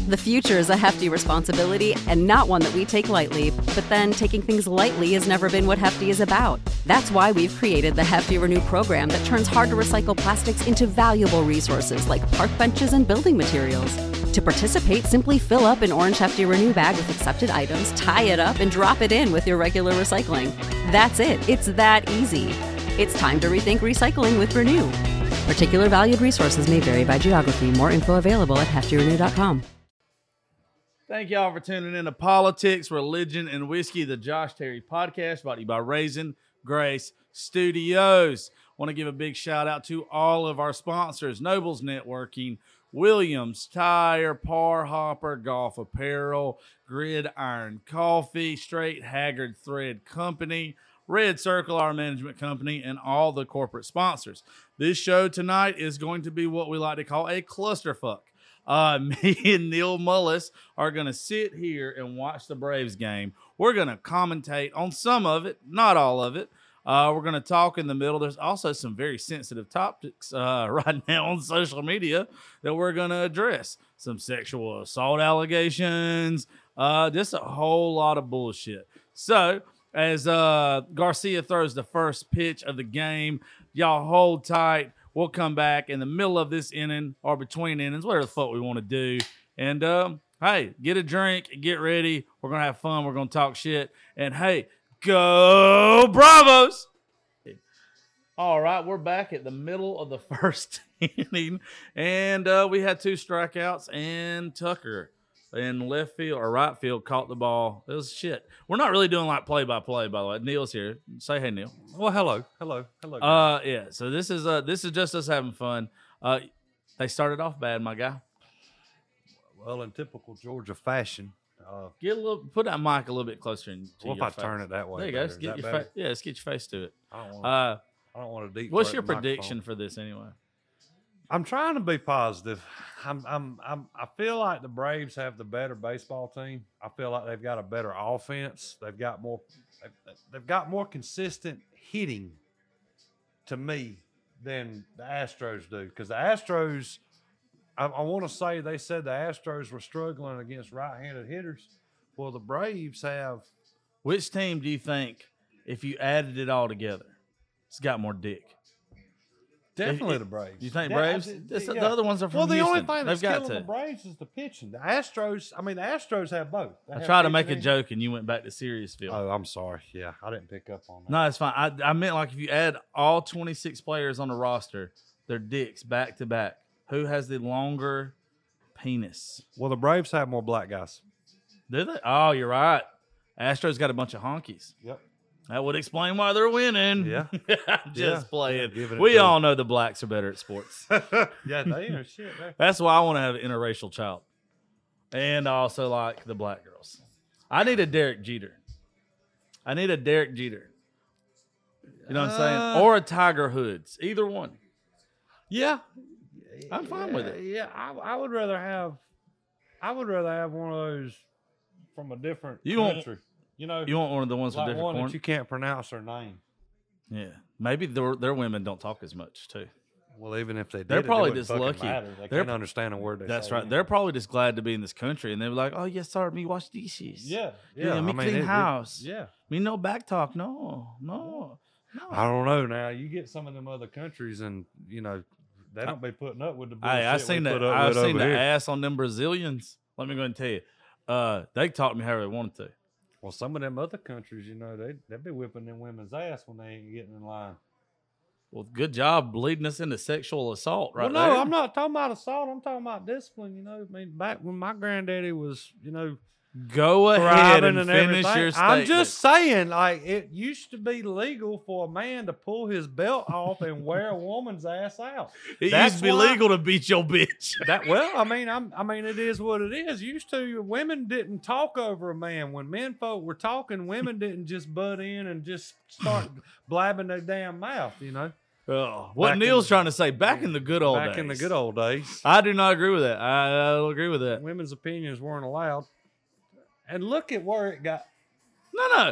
The future is a hefty responsibility and not one that we take lightly, but then taking things lightly has never been what Hefty is about. That's why we've created the Hefty Renew program that turns hard-to-recycle plastics into valuable resources like park benches and building materials. To participate, simply fill up an orange Hefty Renew bag with accepted items, tie it up, and drop it in with your regular recycling. That's it. It's that easy. It's time to rethink recycling with Renew. Particular valued resources may vary by geography. More info available at heftyrenew.com. Thank y'all for tuning in to Politics, Religion, and Whiskey, the Josh Terry podcast, brought to you by Raisin Grace Studios. Want to give a big shout out to all of our sponsors: Nobles Networking, Williams Tire, Par Hopper Golf Apparel, Gridiron Coffee, Straight Haggard Thread Company, Red Circle, our management company, and all the corporate sponsors. This show tonight is going to be what we like to call a clusterfuck. Me and Neil Mullis are going to sit here and watch the Braves game. We're going to commentate on some of it, not all of it. We're going to talk in the middle. There's also some very sensitive topics right now on social media that we're going to address. Some sexual assault allegations, just a whole lot of bullshit. So, as Garcia throws the first pitch of the game, y'all hold tight. We'll come back in the middle of this inning or between innings, whatever the fuck we want to do. And, hey, get a drink, get ready. We're going to have fun. We're going to talk shit. And, hey, go Bravos! All right, we're back at the middle of the first inning. And we had 2 strikeouts, and Tucker in left field or right field caught the ball. It was shit. We're not really doing like play-by-play, by the way. Neil's here. Say hey, Neil. Well, hello. Yeah. So this is just us having fun. They started off bad, my guy. Well, in typical Georgia fashion. Put that mic a little bit closer to what if I turn it that way? There you go. Let's get your face. Yeah, let's get your face to it. I don't want to deep. What's your prediction for this anyway? I'm trying to be positive. I feel like the Braves have the better baseball team. I feel like they've got a better offense. They've got more consistent hitting to me than the Astros do. Because the Astros, I want to say they said the Astros were struggling against right-handed hitters. Well, the Braves have. Which team do you think, if you added it all together, it's got more dick? Definitely the Braves. You think Braves? The other ones are from Houston. The only thing that's got killing the Braves is the pitching. The Astros have both. I tried to make a joke, and you went back to serious field. Oh, I'm sorry. Yeah, I didn't pick up on that. No, it's fine. I meant like if you add all 26 players on the roster, they're dicks back to back. Who has the longer penis? Well, the Braves have more black guys. Do they? Oh, you're right. Astros got a bunch of honkies. Yep. That would explain why they're winning. Yeah. Just playing. We all know the blacks are better at sports. Yeah, they are shit. That's why I want to have an interracial child. And I also like the black girls. I need a Derek Jeter. You know what I'm saying? Or a Tiger Woods. Either one. Yeah. I'm fine with it. Yeah, I would rather have one of those from a different country. You want one of the ones with different one corn? that you can't pronounce their name. Yeah, maybe their women don't talk as much too. Well, even if they did, they're probably just lucky. They can't understand a word. That's right. They're probably just glad to be in this country, and they were like, "Oh yes, sir, me wash dishes. Yeah. Me clean house. Yeah, me no back talk. No. I don't know. Now you get some of them other countries, and they don't be putting up with the bullshit. I've seen the ass on them Brazilians. Let me go and tell you, they talk me however they wanted to. Well, some of them other countries, they'd be whipping them women's ass when they ain't getting in line. Well, good job leading us into sexual assault, right? Well, no, there. I'm not talking about assault. I'm talking about discipline. Back when my granddaddy was, go ahead and finish your statement. I'm just saying, like, it used to be legal for a man to pull his belt off and wear a woman's ass out. It used to be legal to beat your bitch. It is what it is. Used to, women didn't talk over a man. When men folk were talking, women didn't just butt in and just start blabbing their damn mouth, Oh, what Neil's trying to say, back in the good old days. Back in the good old days. I do not agree with that. I don't agree with that. Women's opinions weren't allowed. And look at where it got. No.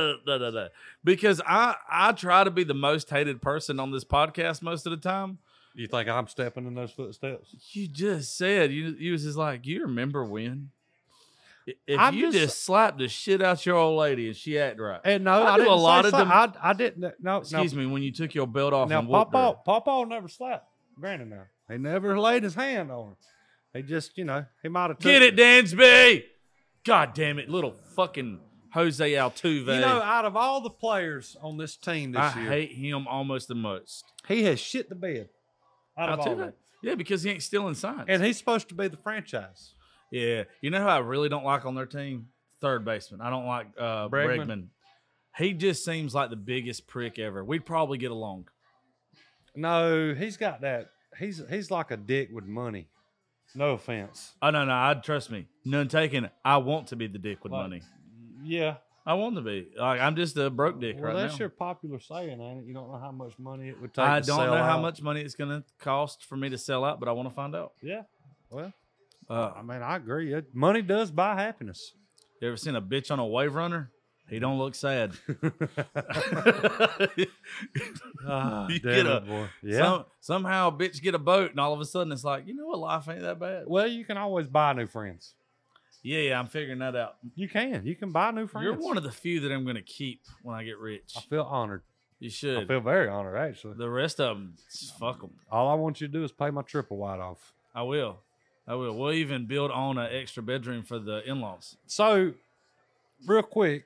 Because I try to be the most hated person on this podcast most of the time. You think I'm stepping in those footsteps? You just said you was just like, you remember when? If I'm you just slapped the shit out your old lady and she act right. And no, I I do didn't a lot say of them. I didn't. No, Excuse me, when you took your belt off Now, and whooped her. Pawpaw never slapped Granny. Now he never laid his hand on her. He just, he might have Get it, Dansby! God damn it, little fucking Jose Altuve. Out of all the players on this team this I year, hate him almost the most. he has shit the bed. Out of all of Altuve? them. Yeah, because he ain't stealing signs. And he's supposed to be the franchise. Yeah. You know who I really don't like on their team? Third baseman. I don't like Bregman. He just seems like the biggest prick ever. We'd probably get along. No, he's got that. He's like a dick with money. No offense. Oh, no. Trust me. None taken. I want to be the dick with money. Yeah. I want to be. Like, I'm just a broke dick Well, right that's now. your popular saying, ain't it? You don't know how much money it would take I to don't sell know how out. much money it's going to cost for me to sell out, but I want to find out. Yeah. Well, Uh, I mean, I agree. Money does buy happiness. You ever seen a bitch on a wave runner? He don't look sad. You Damn get it, a- boy. Yeah. Somehow a bitch get a boat, and all of a sudden it's like, you know what, life ain't that bad. Well, you can always buy new friends. Yeah, I'm figuring that out. You can. You can buy new friends. You're one of the few that I'm going to keep when I get rich. I feel honored. You I should. feel very honored, actually. The rest of them, fuck them. All I want you to do is pay my triple wide off. I will. We'll even build on an extra bedroom for the in-laws. So, real quick,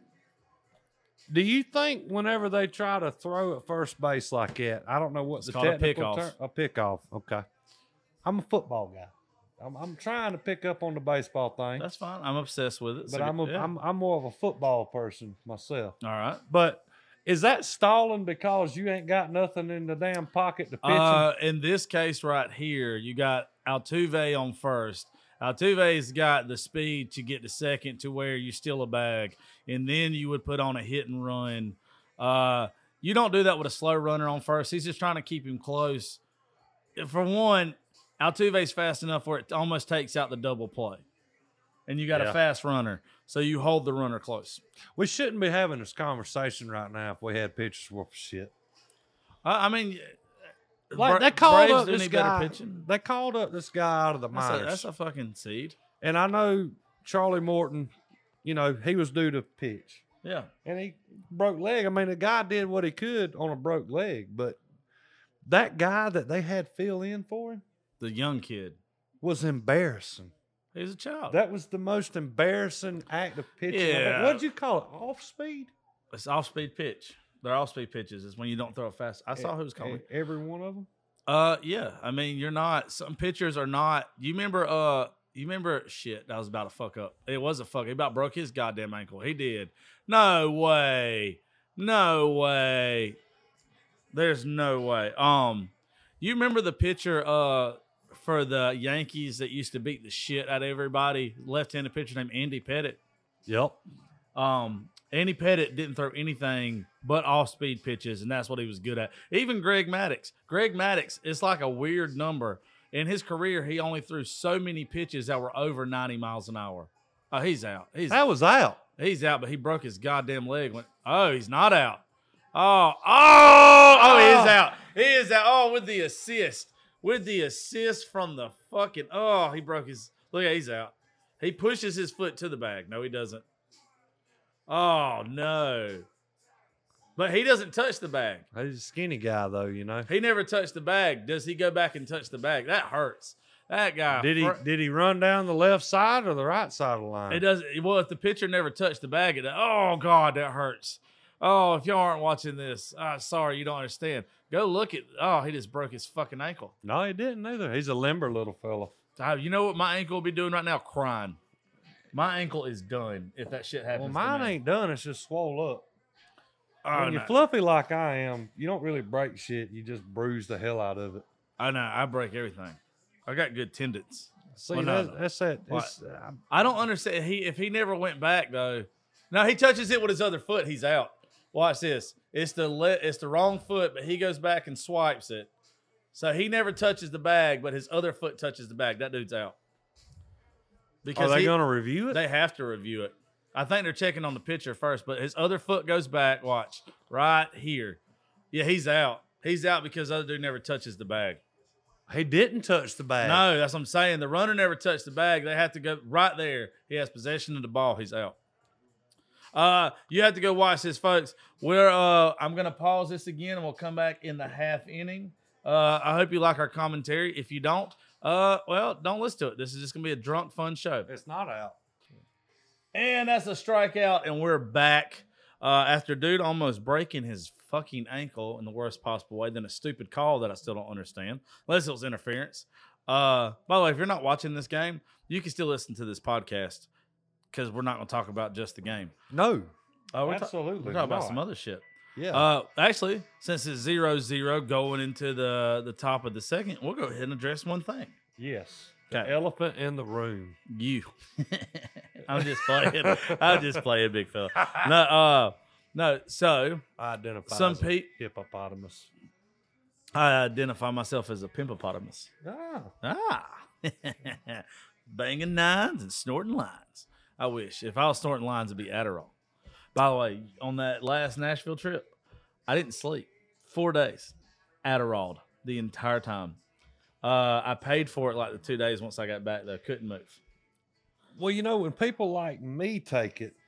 do you think whenever they try to throw at first base like that, I don't know what It's the called a technical pickoff. term, a pickoff. Okay, I'm a football guy. I'm trying to pick up on the baseball thing, That's fine. I'm obsessed with it. but So, I'm more of a football person myself. all right. But is that stalling because you ain't got nothing in the damn pocket to pitch him? In this case right here, you got Altuve on first. Altuve's got the speed to get to second to where you steal a bag, and then you would put on a hit and run. You don't do that with a slow runner on first. He's just trying to keep him close. For one, Altuve's fast enough where it almost takes out the double play, and you got Yeah. a fast runner, so you hold the runner close. We shouldn't be having this conversation right now if we had pitchers worth of shit. I mean, Like they called Braves up do this need better guy. pitching. They called up this guy out of the minors. That's a fucking seed. And I know Charlie Morton, he was due to pitch. Yeah. And he broke leg. I mean, the guy did what he could on a broke leg, but that guy that they had fill in for him The young kid. was embarrassing. He's a child. That was the most embarrassing act of pitching. Yeah. What did you call it? Off speed? It's off-speed pitch. They're off-speed pitches. It's when you don't throw it fast. I saw who's calling. Every one of them? Yeah. I mean, you're not. Some pitchers are not. You remember? Shit. That was about to fuck up. It was a fuck. He about broke his goddamn ankle. He did. No way. There's no way. You remember the pitcher for the Yankees that used to beat the shit out of everybody? Left-handed pitcher named Andy Pettit. Yep. Andy Pettit didn't throw anything but off-speed pitches, and that's what he was good at. Even Greg Maddux. Greg Maddux is like a weird number. In his career, he only threw so many pitches that were over 90 miles an hour. Oh, he's out. That was out. He's out, but he broke his goddamn leg. He's not out. He is out. He is out. Oh, with the assist. With the assist from the fucking, he broke his, look at, he's out. He pushes his foot to the bag. No, he doesn't. Oh, no. But he doesn't touch the bag. He's a skinny guy, though, He never touched the bag. Does he go back and touch the bag? That hurts. That guy. Did he run down the left side or the right side of the line? It doesn't. Well, if the pitcher never touched the bag, oh, God, that hurts. Oh, if y'all aren't watching this, sorry, you don't understand. Go look at, he just broke his fucking ankle. No, he didn't either. He's a limber little fella. You know what my ankle will be doing right now? Crying. My ankle is done if that shit happens. Well, mine to me. ain't done. It's just swole up. Oh, When you're fluffy like I am, you don't really break shit. You just bruise the hell out of it. I know. I break everything. I got good tendons. See, Well, no, that's it. What? I don't understand. If he never went back though, no, he touches it with his other foot. He's out. Watch this. It's the wrong foot, but he goes back and swipes it. So he never touches the bag, but his other foot touches the bag. That dude's out. Are they going to review it? They have to review it. I think they're checking on the pitcher first, but his other foot goes back. Watch right here. Yeah, he's out. He's out because the other dude never touches the bag. He didn't touch the bag. No, that's what I'm saying. The runner never touched the bag. They have to go right there. He has possession of the ball. He's out. You have to go watch this, folks. I'm going to pause this again, and we'll come back in the half inning. I hope you like our commentary. If you don't, well, don't listen to it. This is just going to be a drunk, fun show. It's not out. And that's a strikeout, and we're back. After dude almost breaking his fucking ankle in the worst possible way, then a stupid call that I still don't understand, unless it was interference. By the way, if you're not watching this game, you can still listen to this podcast because we're not going to talk about just the game. No, We're absolutely. talking about some other shit. Yeah. Actually, since it's 0-0 going into the top of the second, we'll go ahead and address one thing. Yes. The Okay. elephant in the room. You. I'm just playing, big fella. No. So I identify Some as a pe- hippopotamus. I identify myself as a pimpopotamus. Ah. Banging nines and snorting lines. I wish. If I was snorting lines, it'd be Adderall. By the way, on that last Nashville trip, I didn't sleep. 4 days. Adderall the entire time. I paid for it like the 2 days once I got back, though. Couldn't move. Well, you know, when people like me take it,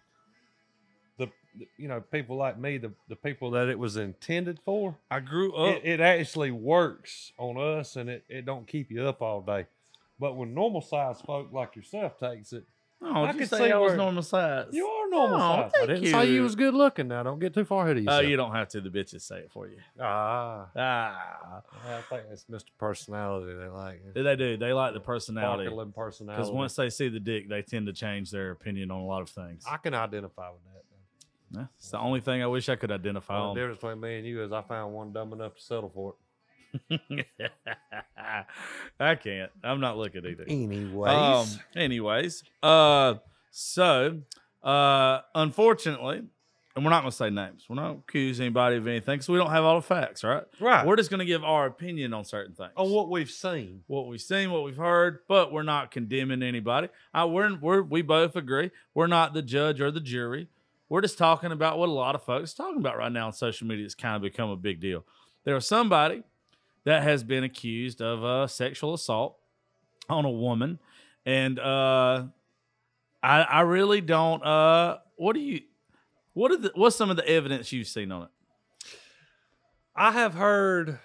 people like me, the people that it was intended for, I grew up. it actually works on us, and it don't keep you up all day. But when normal sized folk like yourself takes it, Oh, I did you could say see I was where- normal size? you are normal Oh, size. I thank didn't say you. you was good looking. Now, don't get too far ahead of Oh, yourself. you don't have to. The bitches say it for you. Ah, Ah, I think it's Mr. Personality they like. they do. They like the personality. Sparkling personality. Because once they see the dick, they tend to change their opinion on a lot of things. I can identify with that. Yeah, it's the only thing I wish I could identify The on. difference between me and you is I found one dumb enough to settle for it. I can't. I'm not looking either. Anyways, So, unfortunately, and we're not going to say names. We're not going to accuse anybody of anything because we don't have all the facts, right? right. We're just going to give our opinion on certain things. On what we've seen. What we've seen, what we've heard, but we're not condemning anybody. We both agree. We're not the judge or the jury. We're just talking about what a lot of folks are talking about right now on social media. It's kind of become a big deal. There was somebody that has been accused of sexual assault on a woman, and I really don't. What's some of the evidence you've seen on it? I have heard.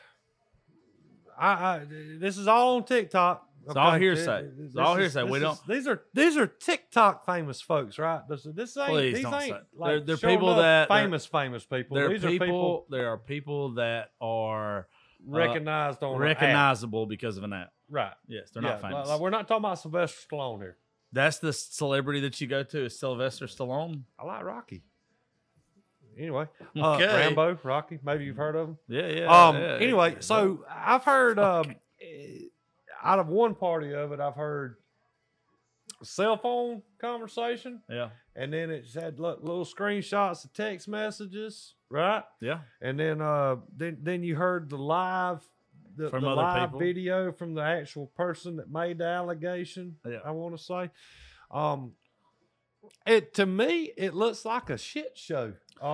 This is all on TikTok. It's all hearsay. It's all hearsay. These are TikTok famous folks, right? This ain't. Please these don't ain't say. like They're showing people up that famous people. There are These are people There are people that are recognized on an app. recognizable because of an app. Right? Yes, they're not famous. Like, we're not talking about Sylvester Stallone here. That's the celebrity that you go to is Sylvester Stallone. I like Rocky. Anyway, Okay. Rambo, Rocky. Maybe you've heard of him. Yeah. Anyway, so I've heard out of one party of it, I've heard a cell phone conversation, Yeah. and then it's had little screenshots of text messages, right? Yeah. And then you heard the live, the From other live people. video from the actual person that made the allegation. Yeah. I want to say, to me, it looks like a shit show.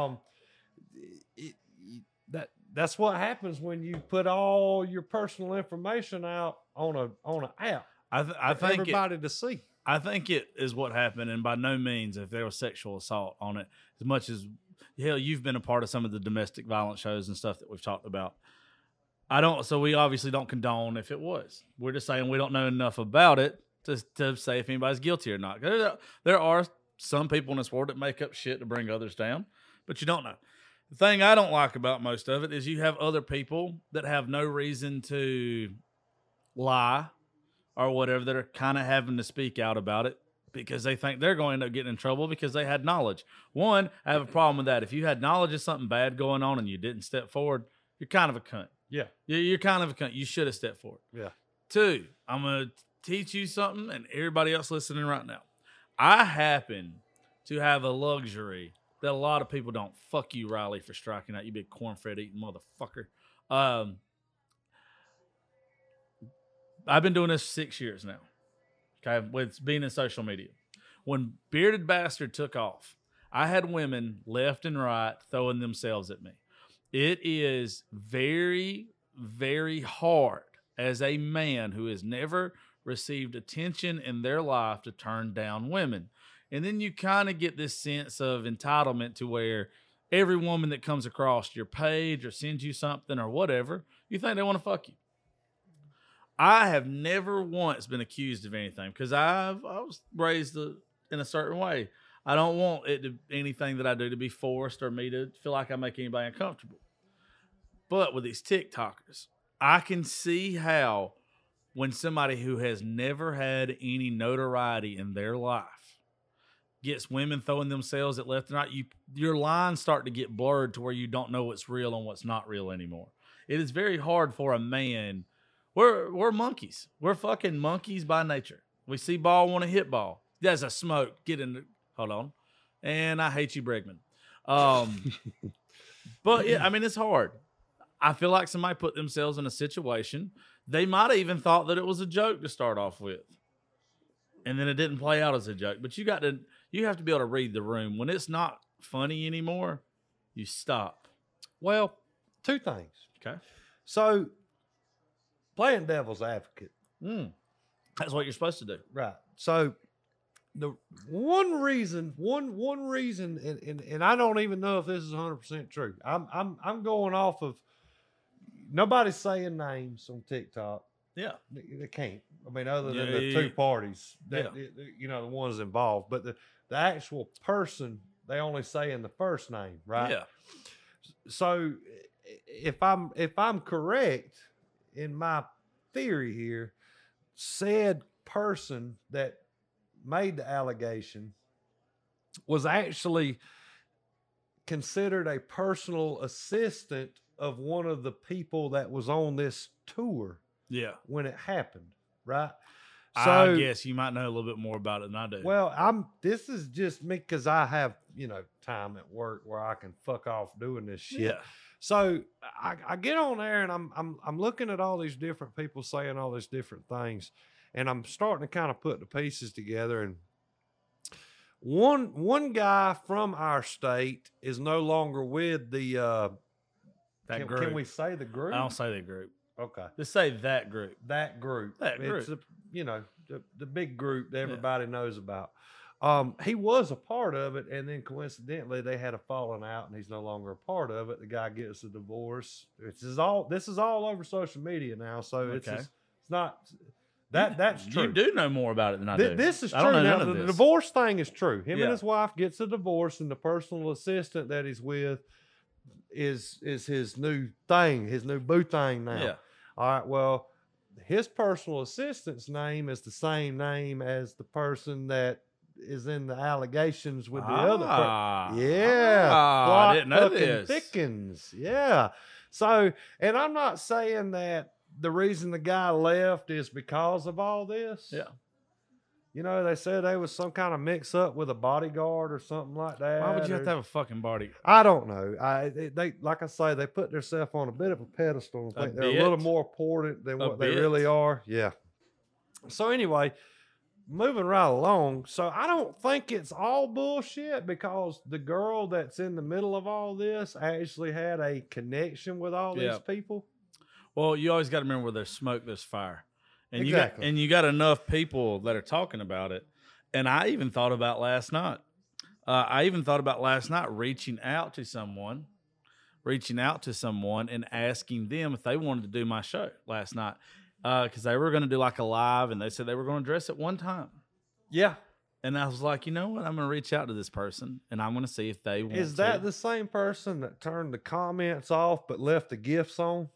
That's what happens when you put all your personal information out on an app. I for think everybody to see. I think it is what happened, and by no means if there was sexual assault on it. As much as hell, you've been a part of some of the domestic violence shows and stuff that we've talked about. So we obviously don't condone if it was. We're just saying we don't know enough about it to say if anybody's guilty or not. There are some people in this world that make up shit to bring others down, but you don't know. The thing I don't like about most of it is you have other people that have no reason to lie or whatever that are kind of having to speak out about it because they think they're going to end up getting in trouble because they had knowledge. One, I have a problem with that. If you had knowledge of something bad going on and you didn't step forward, you're kind of a cunt. Yeah. You're kind of a cunt. You should have stepped forward. Yeah. Two, I'm going to teach you something and everybody else listening right now. I happen to have a luxury that a lot of people don't. Fuck you, Riley, for striking out, you big cornfed eating motherfucker. I've been doing this 6 years now. Okay, with being in social media. When Bearded Bastard took off, I had women left and right throwing themselves at me. It is very, very hard as a man who has never received attention in their life to turn down women. And then you kind of get this sense of entitlement to where every woman that comes across your page or sends you something or whatever, you think they want to fuck you. I have never once been accused of anything because I was raised in a certain way. I don't want anything that I do to be forced or me to feel like I make anybody uncomfortable. But with these TikTokers, I can see how when somebody who has never had any notoriety in their life gets women throwing themselves at left and right, your lines start to get blurred to where you don't know what's real and what's not real anymore. It is very hard for a man. We're monkeys. We're fucking monkeys by nature. We see ball, want to hit ball. There's a smoke. Hold on. And I hate you, Bregman. But yeah, I mean, it's hard. I feel like somebody put themselves in a situation. They might have even thought that it was a joke to start off with. And then it didn't play out as a joke. But you have to be able to read the room. When it's not funny anymore, you stop. Well, two things. Okay. So, playing devil's advocate. That's what you're supposed to do. Right. So, the one reason, and I don't even know if this is 100% true. I'm going off of nobody's saying names on TikTok. Yeah, they can't. I mean, other than the two parties that the ones involved, but the actual person they only say in the first name, right? Yeah. So if I'm correct in my theory here, said person that made the allegation was actually considered a personal assistant of one of the people that was on this tour. Yeah. When it happened, right? So I guess you might know a little bit more about it than I do. Well, this is just me because I have, time at work where I can fuck off doing this shit. Yeah. So I get on there and I'm looking at all these different people saying all these different things, and I'm starting to kind of put the pieces together. And one guy from our state is no longer with the that group. Can we say the group? I don't say the group. Okay. Just say that group. That group. It's the big group that everybody knows about. He was a part of it, and then coincidentally they had a falling out, and he's no longer a part of it. The guy gets a divorce. This is all over social media now, so it's not that's true. You do know more about it than I do. This is true. I don't know now, none of the this. divorce thing is true. Him and his wife gets a divorce, and the personal assistant that he's with is his new thing, his new boo thing now. Yeah. All right, well, his personal assistant's name is the same name as the person that is in the allegations with the other person. Yeah. I didn't know this. Thickens. Yeah. So, and I'm not saying that the reason the guy left is because of all this. Yeah. They said there was some kind of mix up with a bodyguard or something like that. Why would you have to have a fucking body? I don't know. They like I say, they put themselves on a bit of a pedestal and think they're a little more important than what they really are. Yeah. So anyway, moving right along. So I don't think it's all bullshit because the girl that's in the middle of all this actually had a connection with all these people. Well, you always got to remember where there's smoke, there's fire. And exactly. you got enough people that are talking about it. And I even thought about last night. Reaching out to someone and asking them if they wanted to do my show last night. Because they were going to do like a live, and they said they were going to dress it one time. Yeah. And I was like, you know what? I'm going to reach out to this person, and I'm going to see if they want to. Is that the same person that turned the comments off but left the gifts on?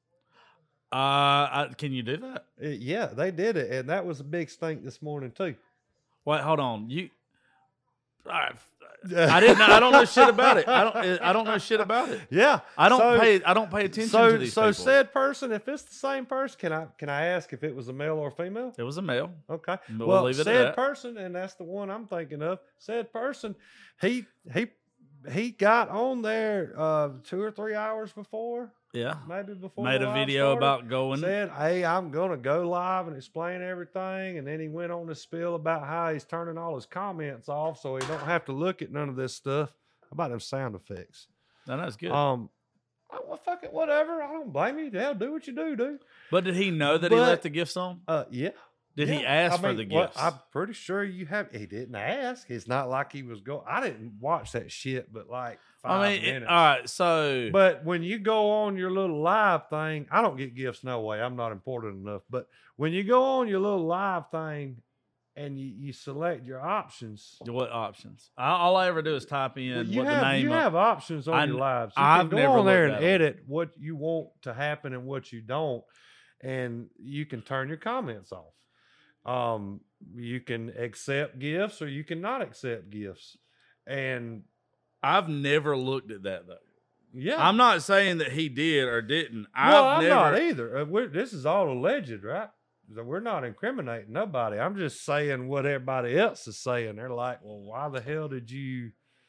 Can you do that? Yeah, they did it, and that was a big stink this morning too. Wait, hold on. I don't know shit about it. I don't know shit about it. Yeah, I don't pay attention to these people. So said person, if it's the same person, can I ask if it was a male or a female? It was a male. Okay. We'll leave it at that. Person, and that's the one I'm thinking of. Said person, he got on there 2 or 3 hours before. Yeah. Maybe before. Made a video about going. Said, hey, I'm going to go live and explain everything. And then he went on to spill about how he's turning all his comments off so he don't have to look at none of this stuff. How about them sound effects? No, that's good. Oh, well, fuck it, whatever. I don't blame you. Hell, do what you do, dude. But did he know that he But- left the gifts on? Yeah. Did he Yeah. ask I for mean, the well, gifts? I'm pretty sure you have. He didn't ask. It's not like he was going. I didn't watch that shit, but like 5 minutes. all right. So, But when you go on your little live thing, I don't get gifts no way. I'm not important enough. But when you go on your little live thing and you select your options, what options? All I ever do is type in well, you what have the name. you of, have options on your lives. You I've can never go on there looked and at 'em. edit what you want to happen and what you don't, and you can turn your comments off. You can accept gifts or you can not accept gifts, and I've never looked at that though. yeah, I'm not saying that he did or didn't. well, I've I'm never. not either. This is all alleged, right? So we're not incriminating nobody. I'm just saying what everybody else is saying. They're like, well, why the hell did you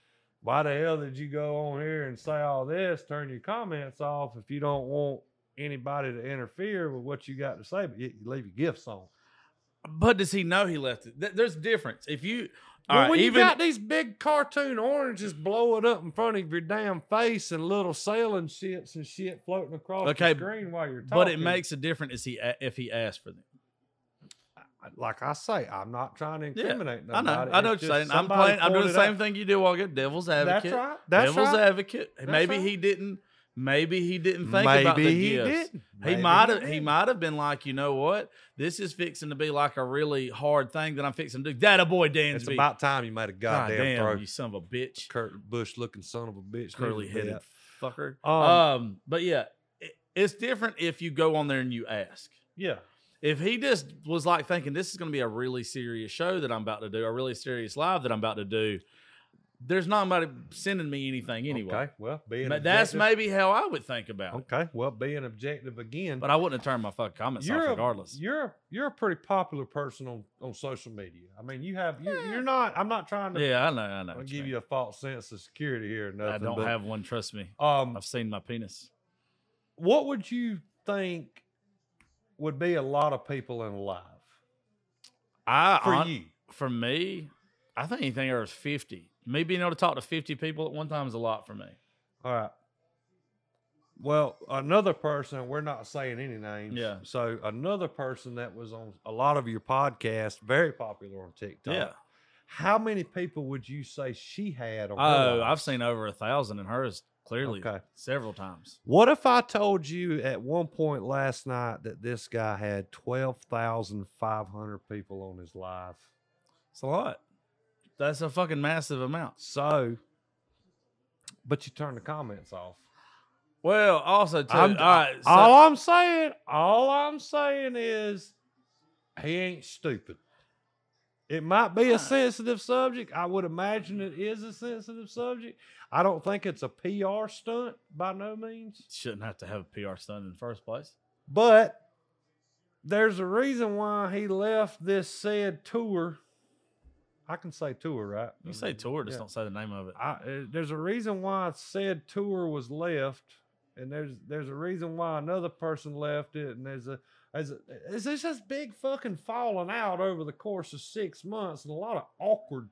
go on here and say all this, turn your comments off if you don't want anybody to interfere with what you got to say, but yet you leave your gifts on? But does he know he left it? There's a difference. If you, all Well, right, when even you got these big cartoon oranges blowing up in front of your damn face and little sailing ships and shit floating across Okay, the screen while you're talking. but it makes a difference if he asked for them. Like I say, I'm not trying to Yeah, incriminate I nobody. know. I know It's what you're just saying. I'm somebody doing the pointed same out. thing you do. All good. Devil's advocate. That's right. That's Devil's right. advocate. That's Maybe right. he didn't. Maybe he didn't think about the Maybe he gifts. didn't. He Maybe might have. He didn't. might have been like, you know what? This is fixing to be like a really hard thing that I'm fixing to do. That a boy Dansby. It's about time you made a goddamn Goddamn, throw. you son of a bitch, Kurt Busch looking son of a bitch. curly headed fucker. Um, But yeah, it's different if you go on there and you ask. Yeah. If he just was like thinking this is going to be a really serious show that I'm about to do, a really serious live that I'm about to do, there's not anybody sending me anything anyway. Okay. Well, being But that's objective- maybe how I would think about it. Okay. Well, being objective again. But I wouldn't have turned my fucking comments off regardless. You're a pretty popular person on social media. I mean, you're not. I'm not trying to Yeah, I know. I'll what give mean. you a false sense of security here. Or nothing, I don't but, have one. Trust me. Um, I've seen my penis. what would you think would be a lot of people in live for you? For me, I think anything over 50. Me being able to talk to 50 people at one time is a lot for me. All right. Well, another person, we're not saying any names. Yeah. So another person that was on a lot of your podcasts, very popular on TikTok. Yeah. How many people would you say she had on her Oh, live? I've seen over 1,000 in hers clearly Okay. several times. What if I told you at one point last night that this guy had 12,500 people on his live? It's a lot. That's a fucking massive amount. So, but you turn the comments off. Well, also too. I'm- all right, so- all I'm saying is he ain't stupid. It might be a sensitive subject. I would imagine it is a sensitive subject. I don't think it's a PR stunt by no means. shouldn't have to have a PR stunt in the first place. But there's a reason why he left this said tour. I can say tour, right? You say tour, just Yeah. don't say the name of it. There's a reason why said tour was left, and there's a reason why another person left it, and there's this big fucking falling out over the course of 6 months, and a lot of awkward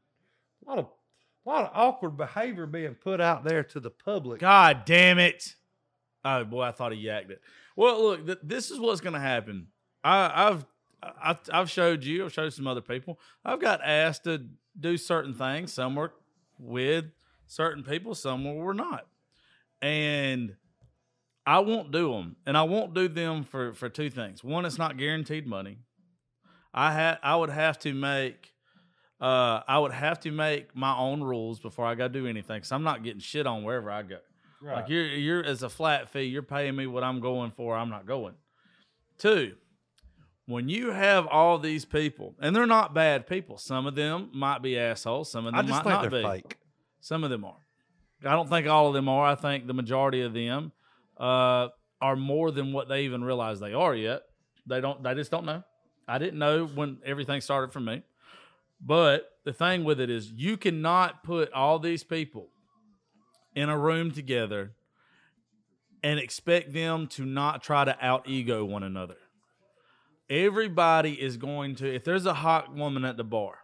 behavior being put out there to the public. God damn it. Oh, boy, I thought he yacked it. Well, look, this is what's going to happen. I've showed you, I've showed some other people. I've got asked to do certain things. Some were with certain people, some were not. And I won't do them. And I won't do them for two things. One, it's not guaranteed money. I would have to make my own rules before I go do anything, because I'm not getting shit on wherever I go. Right. Like you're as a flat fee, you're paying me what I'm going for. I'm not going. Two, when you have all these people, and they're not bad people. Some of them might be assholes. Some of them I just might think not they're be. fake. Some of them are. I don't think all of them are. I think the majority of them are more than what they even realize they are yet. They just don't know. I didn't know when everything started for me. But the thing with it is you cannot put all these people in a room together and expect them to not try to out-ego one another. Everybody is going to, if there's a hot woman at the bar,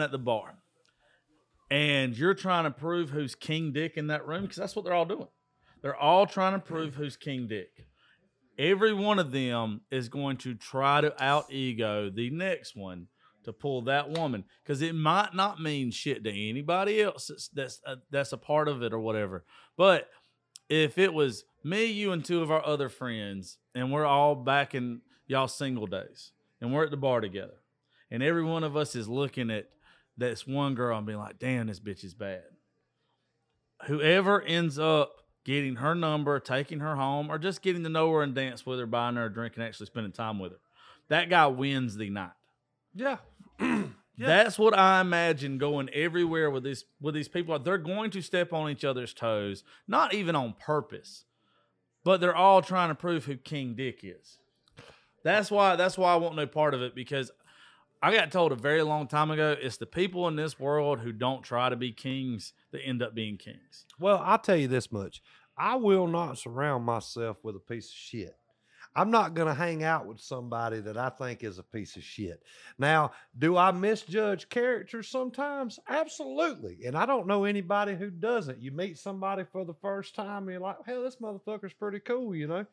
and you're trying to prove who's king dick in that room, because that's what they're all doing. They're all trying to prove who's King Dick. Every one of them is going to try to out-ego the next one to pull that woman, because it might not mean shit to anybody else that's a part of it or whatever. But if it was me, you, and two of our other friends, and we're all back in y'all single days, and we're at the bar together, and every one of us is looking at this one girl and being like, damn, this bitch is bad. Whoever ends up getting her number, taking her home, or just getting to know her and dance with her, buying her a drink, and actually spending time with her, that guy wins the night. Yeah. Yeah. That's what I imagine going everywhere with these people. They're going to step on each other's toes, not even on purpose, but they're all trying to prove who King Dick is. That's why I want no part of it, because I got told a very long time ago, it's the people in this world who don't try to be kings that end up being kings. Well, I'll tell you this much. I will not surround myself with a piece of shit. I'm not going to hang out with somebody that I think is a piece of shit. Now, do I misjudge characters sometimes? Absolutely. And I don't know anybody who doesn't. You meet somebody for the first time and you're like, hell, this motherfucker's pretty cool, you know?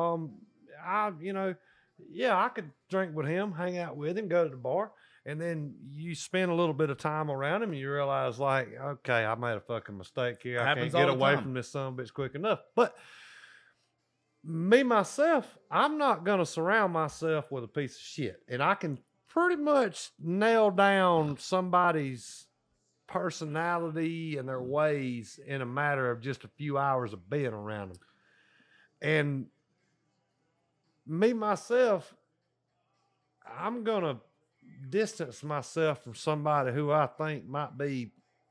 I could drink with him, hang out with him, go to the bar. And then you spend a little bit of time around him and you realize, like, okay, I made a fucking mistake here. I can't get away from this son of a bitch quick enough. But me, myself, I'm not going to surround myself with a piece of shit. And I can pretty much nail down somebody's personality and their ways in a matter of just a few hours of being around them. And me, myself, I'm going to distance myself from somebody who I think might be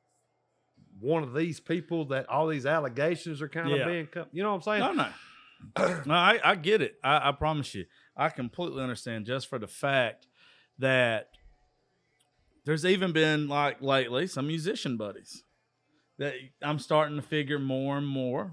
one of these people that all these allegations are kind of being cut. You know what I'm saying? No. No, I get it. I promise you. I completely understand, just for the fact that there's even been, like, lately, some musician buddies that I'm starting to figure more and more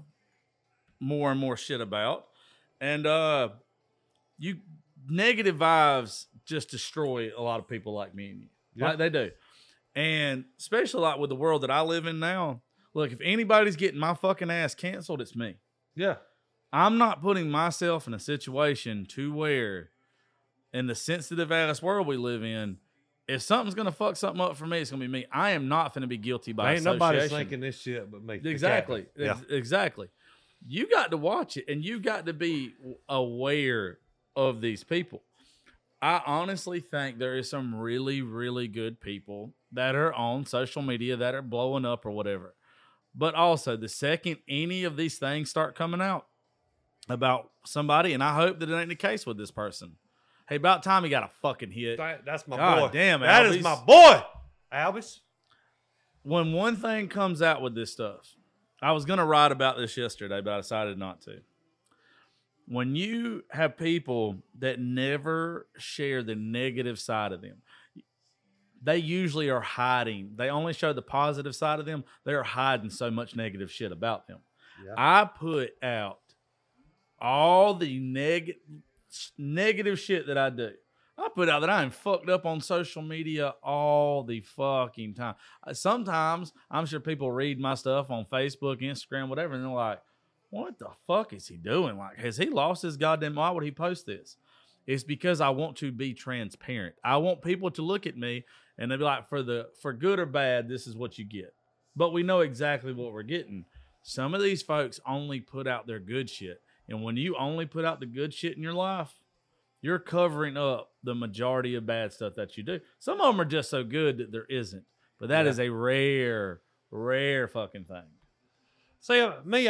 shit about. And you negative vibes just destroy a lot of people like me and you. Yeah. Like they do. And especially like with the world that I live in now, look, if anybody's getting my fucking ass canceled, it's me. Yeah. I'm not putting myself in a situation to where, in the sensitive ass world we live in, if something's going to fuck something up for me, it's going to be me. I am not going to be guilty by association. Ain't nobody thinking this shit but me. Exactly. Yeah. Exactly. You got to watch it, and you got to be aware of these people. I honestly think there is some really, really good people that are on social media that are blowing up or whatever. But also, the second any of these things start coming out about somebody, and I hope that it ain't the case with this person. Hey, about time he got a fucking hit. That's my God boy. damn, that Albus. is my boy, Albus. When one thing comes out with this stuff, I was going to write about this yesterday, but I decided not to. When you have people that never share the negative side of them, they usually are hiding. They only show the positive side of them. They are hiding so much negative shit about them. Yeah. I put out all the negative shit that I do. I put out that I am fucked up on social media all the fucking time. Sometimes I'm sure people read my stuff on Facebook, Instagram, whatever, and they're like, what the fuck is he doing? Like, has he lost his goddamn mind? Why would he post this? It's because I want to be transparent. I want people to look at me and they'll be like, for good or bad, this is what you get. But we know exactly what we're getting. Some of these folks only put out their good shit. And when you only put out the good shit in your life, you're covering up the majority of bad stuff that you do. Some of them are just so good that there isn't. But that is a rare, rare fucking thing. See, me,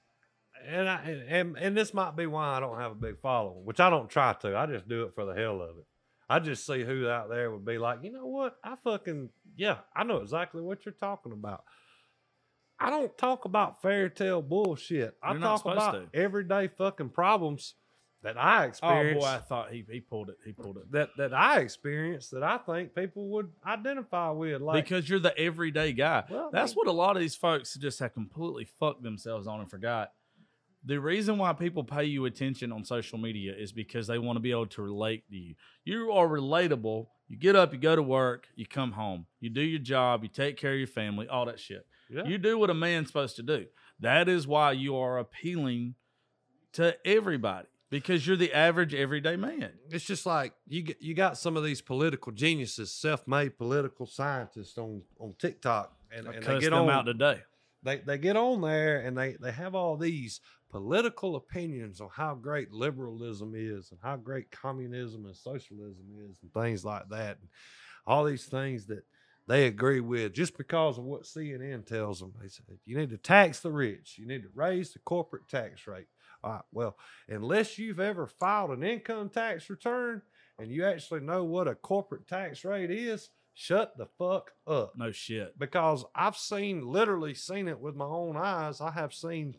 and this might be why I don't have a big following, which I don't try to. I just do it for the hell of it. I just see who out there would be like, you know what? I know exactly what you're talking about. I don't talk about fairy tale bullshit. I talk about everyday fucking problems that I experience. Oh boy, I thought he pulled it. He pulled it. That I experience that I think people would identify with. Like, because you're the everyday guy. Well, that's what a lot of these folks just have completely fucked themselves on and forgot. The reason why people pay you attention on social media is because they want to be able to relate to you. You are relatable. You get up, you go to work, you come home, you do your job, you take care of your family, all that shit. Yeah. You do what a man's supposed to do. That is why you are appealing to everybody, because you're the average everyday man. It's just like you got some of these political geniuses, self-made political scientists on TikTok, and they get on out today. They get on there and they have all these political opinions on how great liberalism is and how great communism and socialism is and things like that. And all these things that they agree with just because of what CNN tells them. They say, you need to tax the rich. You need to raise the corporate tax rate. All right, well, unless you've ever filed an income tax return and you actually know what a corporate tax rate is, shut the fuck up. No shit. Because I've literally seen it with my own eyes. I have seen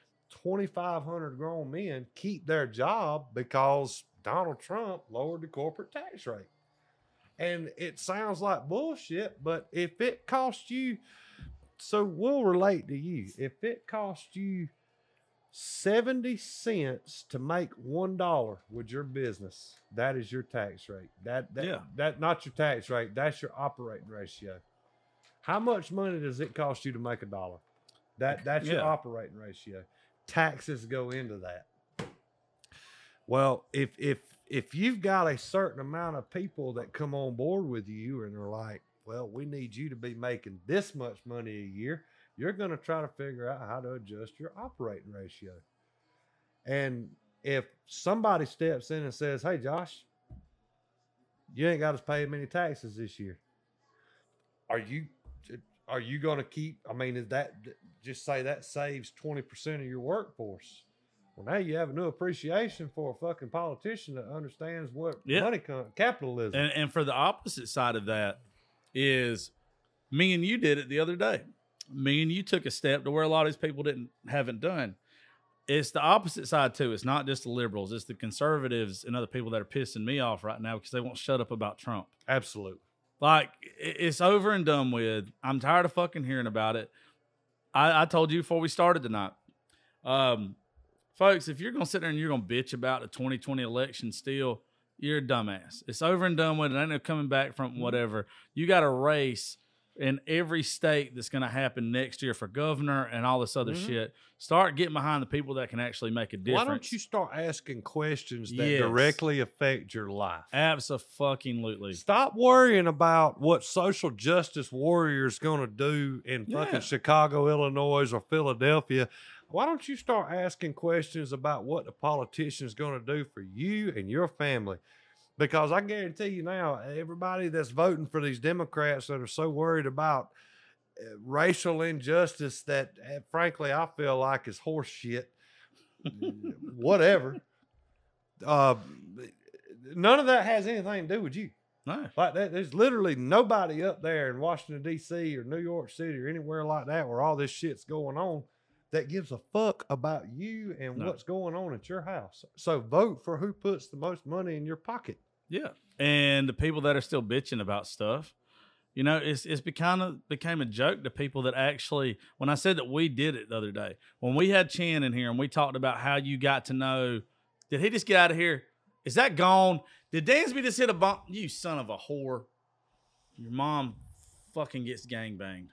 2,500 grown men keep their job because Donald Trump lowered the corporate tax rate. And it sounds like bullshit, but if it costs you, so we'll relate to you. If it costs you 70 cents to make $1 with your business, that is your tax rate. That not your tax rate, that's your operating ratio. How much money does it cost you to make $1? That's your operating ratio. Taxes go into that. Well, if you've got a certain amount of people that come on board with you and they're like, well, we need you to be making this much money a year, you're going to try to figure out how to adjust your operating ratio. And if somebody steps in and says, hey, Josh, you ain't got to pay many taxes this year. Are you going to keep, I mean, is that, just say that saves 20% of your workforce. Well, now you have a new appreciation for a fucking politician that understands what money capitalism. And for the opposite side of that is me and you did it the other day. Me and you took a step to where a lot of these people haven't done. It's the opposite side too. It's not just the liberals. It's the conservatives and other people that are pissing me off right now because they won't shut up about Trump. Absolutely. Like, it's over and done with. I'm tired of fucking hearing about it. I told you before we started tonight. Folks, if you're going to sit there and you're going to bitch about the 2020 election still, you're a dumbass. It's over and done with. It ain't no coming back from whatever. You got a race in every state that's going to happen next year for governor and all this other shit. Start getting behind the people that can actually make a difference. Why don't you start asking questions that directly affect your life? Absolutely. Stop worrying about what social justice warriors going to do in fucking Chicago, Illinois, or Philadelphia. Why don't you start asking questions about what the politician's going to do for you and your family? Because I guarantee you now, everybody that's voting for these Democrats that are so worried about racial injustice that, frankly, I feel like is horse shit, whatever. None of that has anything to do with you. No. Like that, there's literally nobody up there in Washington, D.C. or New York City or anywhere like that where all this shit's going on that gives a fuck about you and what's going on at your house. So vote for who puts the most money in your pocket. Yeah. And the people that are still bitching about stuff, you know, it's became a joke to people that actually, when I said that we did it the other day, when we had Chan in here and we talked about how you got to know, did he just get out of here? Is that gone? Did Dansby just hit a bomb? You son of a whore. Your mom fucking gets gangbanged.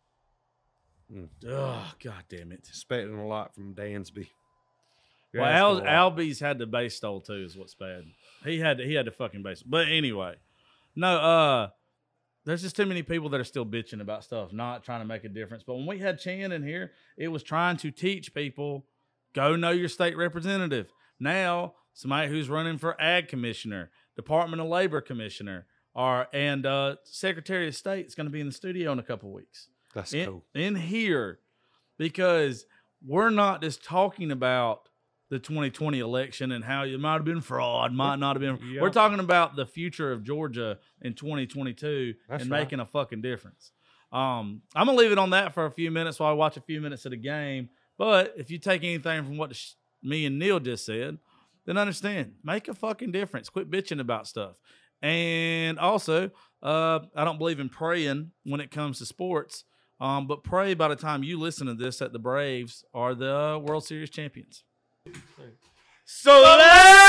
Oh, God damn it. Expecting a lot from Dansby. Well, Albies had the base stole too, is what's bad. He had the fucking base. But anyway, no, there's just too many people that are still bitching about stuff, not trying to make a difference. But when we had Chan in here, it was trying to teach people, go know your state representative. Now, somebody who's running for Ag Commissioner, Department of Labor Commissioner, and Secretary of State is going to be in the studio in a couple weeks. That's cool. In here, because we're not just talking about the 2020 election and how it might have been fraud, might not have been. Yep. We're talking about the future of Georgia in 2022 making a fucking difference. I'm going to leave it on that for a few minutes while I watch a few minutes of the game. But if you take anything from what me and Neil just said, then understand, make a fucking difference. Quit bitching about stuff. And also, I don't believe in praying when it comes to sports, but pray by the time you listen to this that the Braves are the World Series champions. Soler!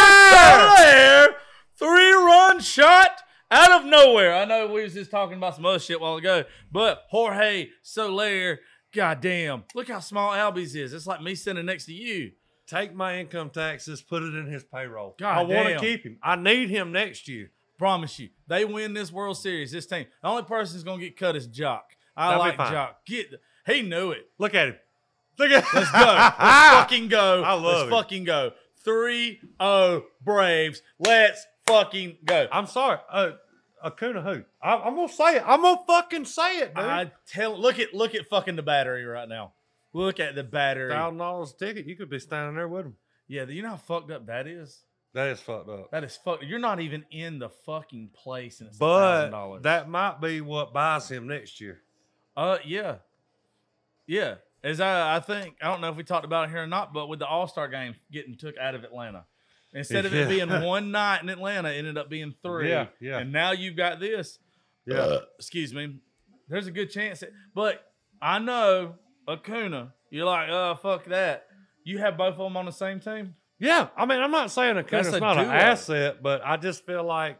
3-run shot out of nowhere. I know we was just talking about some other shit a while ago, but Jorge Soler God damn. Look how small Albie's is. It's like me sitting next to you. Take my income taxes, put it in his payroll. God I want to damn. keep him. I need him next year. Promise you. They win this World Series, this team. The only person that's going to get cut is Jock. I That'll be like fine. Jock. He knew it. Look at him. Look at Let's go. Let's fucking go. I love Let's it. fucking go. 3-0 Braves. Let's fucking go. I'm sorry. Acuna who? I'm gonna say it. I'm gonna fucking say it, dude. Look at fucking the battery right now. Look at the battery. $1,000 a ticket. You could be standing there with him. Yeah, you know how fucked up that is? That is fucked up. That is fucked. You're not even in the fucking place and it's But $1,000. that might be what buys him next year. Yeah. Yeah. As I think, I don't know if we talked about it here or not, but with the All-Star game getting took out of Atlanta. Instead of it being one night in Atlanta, it ended up being 3. Yeah, yeah. And now you've got this. Yeah. Excuse me. There's a good chance but I know Acuna, you're like, fuck that. You have both of them on the same team? Yeah. I mean, I'm not saying Acuna's That's a not an duo. asset, but I just feel like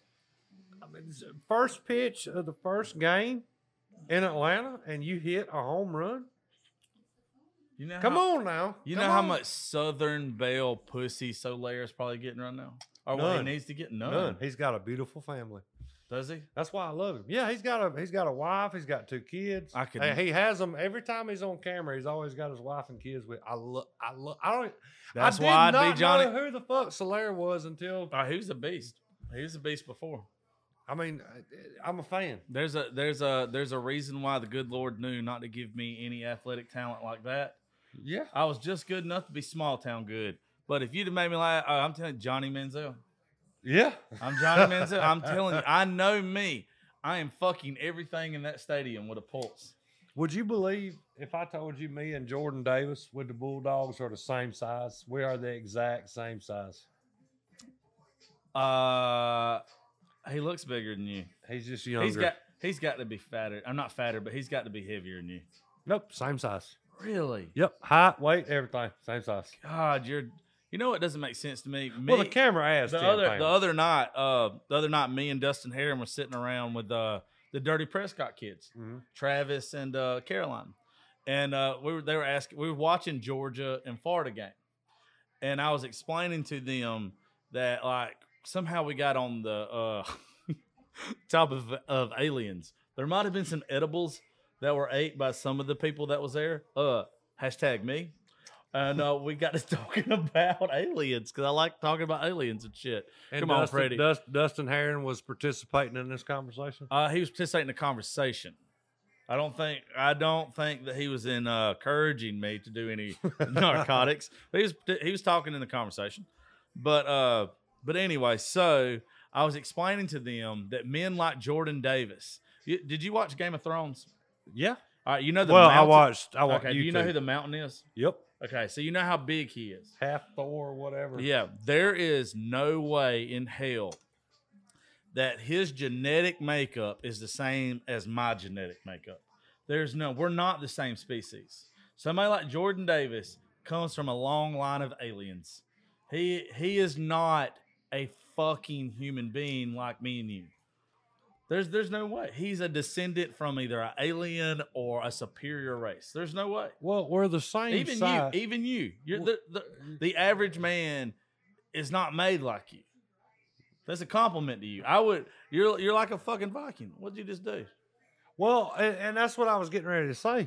first pitch of the first game in Atlanta and you hit a home run. You know Come on now. You Come know how on. much Southern Belle pussy Solaire's probably getting right now? Or what he None. needs to get? None. He's got a beautiful family. Does he? That's why I love him. Yeah, he's got a wife. He's got 2 kids. I could- He has them every time he's on camera. He's always got his wife and kids with. I don't. That's I did why I'd not be Johnny. know who the fuck Solaire was until. He was a beast. He was a beast before. I mean, I'm a fan. There's a reason why the good Lord knew not to give me any athletic talent like that. Yeah. I was just good enough to be small town good. But if you'd have made me like, I'm telling you, Johnny Manziel. Yeah. I'm Johnny Manziel. I'm telling you, I know me. I am fucking everything in that stadium with a pulse. Would you believe if I told you me and Jordan Davis with the Bulldogs are the same size? We are the exact same size. He looks bigger than you. He's just younger. He's got to be fatter. I'm not fatter, but he's got to be heavier than you. Nope, same size. Really? Yep, height, weight, everything, same size. God, you know what doesn't make sense to me? Well, the camera adds the 10 other pounds. the other night, me and Dustin Herron were sitting around with the Dirty Prescott kids, Travis and Caroline, and they were asking. We were watching Georgia and Florida game, and I was explaining to them that like somehow we got on the top of aliens. There might have been some edibles that were ate by some of the people that was there. Hashtag me. And we got to talking about aliens because I like talking about aliens and shit. And Come on, Freddie. Dustin Herron was participating in this conversation. He was participating in the conversation. I don't think that he was encouraging me to do any narcotics. He was talking in the conversation. But anyway, so I was explaining to them that men like Jordan Davis. Did you watch Game of Thrones? Yeah. All right, you know the Well, mountain? I watched. Okay, do YouTube. you know who the mountain is? Yep. Okay, so you know how big he is. Half Thor, whatever. Yeah, there is no way in hell that his genetic makeup is the same as my genetic makeup. We're not the same species. Somebody like Jordan Davis comes from a long line of aliens. He is not a fucking human being like me and you. There's no way. He's a descendant from either an alien or a superior race. There's no way. Well, we're the same Even size. you. You're the average man is not made like you. That's a compliment to you. You're like a fucking Viking. What'd you just do? Well, and that's what I was getting ready to say.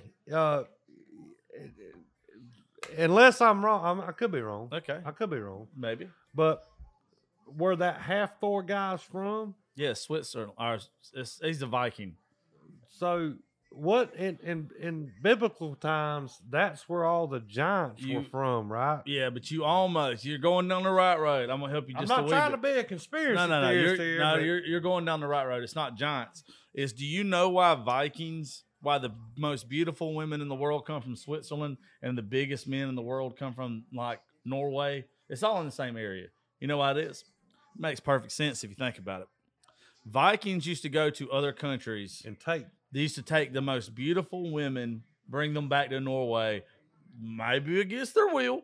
Unless I'm wrong, I could be wrong. Okay. I could be wrong. Maybe. But where that half Thor guy's from? Yeah, Switzerland. He's a Viking. So what in biblical times, that's where all the giants were from, right? Yeah, but you're going down the right road. I'm gonna help you just I'm not a wee trying bit. to be a conspiracy No. theorist here. You're going down the right road. It's not giants. Do you know why the most beautiful women in the world come from Switzerland and the biggest men in the world come from like Norway? It's all in the same area. You know why it is? It makes perfect sense if you think about it. Vikings used to go to other countries And take. They used to take the most beautiful women, bring them back to Norway, maybe against their will,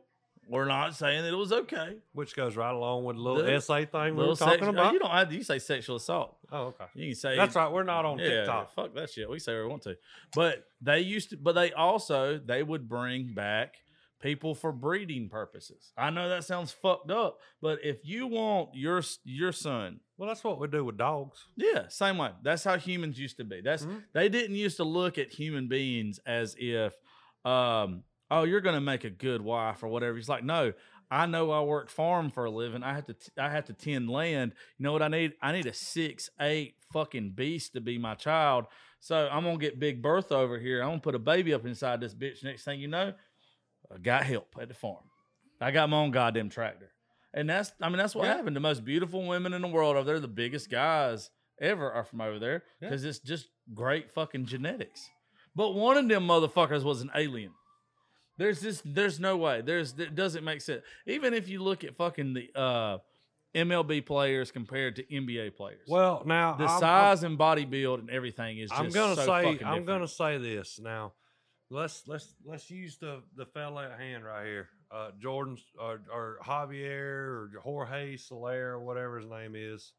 We're not saying that it was okay. Which goes right along with the little The essay thing we were Little talking sex- about. You don't have to. You say sexual assault. Oh, okay. You can say That's right. We're not on Yeah, TikTok. fuck that shit. We say what we want to. But they used to. But they would bring back people for breeding purposes. I know that sounds fucked up, but if you want your son, Well, that's what we do with dogs. yeah, same way. That's how humans used to be. They didn't used to look at human beings as if, oh, you're gonna make a good wife or whatever. He's like, no, I know I work farm for a living. I have to tend land. You know what I need? I need a 6'8" fucking beast to be my child. So I'm gonna get Big Bertha over here. I'm gonna put a baby up inside this bitch. Next thing you know, I got help at the farm. I got my own goddamn tractor. And that's what happened. The most beautiful women in the world over there, the biggest guys ever are from over there because it's just great fucking genetics. But one of them motherfuckers was an alien. There's no way. It doesn't make sense. Even if you look at fucking the MLB players compared to NBA players. Well, now the size and body build and everything is just I'm gonna so say fucking I'm different. gonna say this now. Let's use the fella at hand right here. Jordan's or Javier or Jorge Soler or whatever his name is.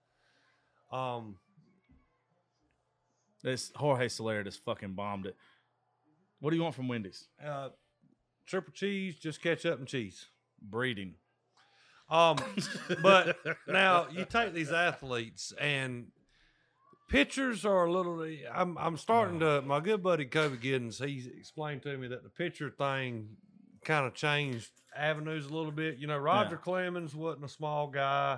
This Jorge Soler just fucking bombed it. What do you want from Wendy's? Triple cheese, just ketchup and cheese. Breeding. But now you take these athletes and pitchers are a little. I'm starting to. My good buddy Kobe Giddens, he explained to me that the pitcher thing kind of changed avenues a little bit. You know, Roger Clemens wasn't a small guy.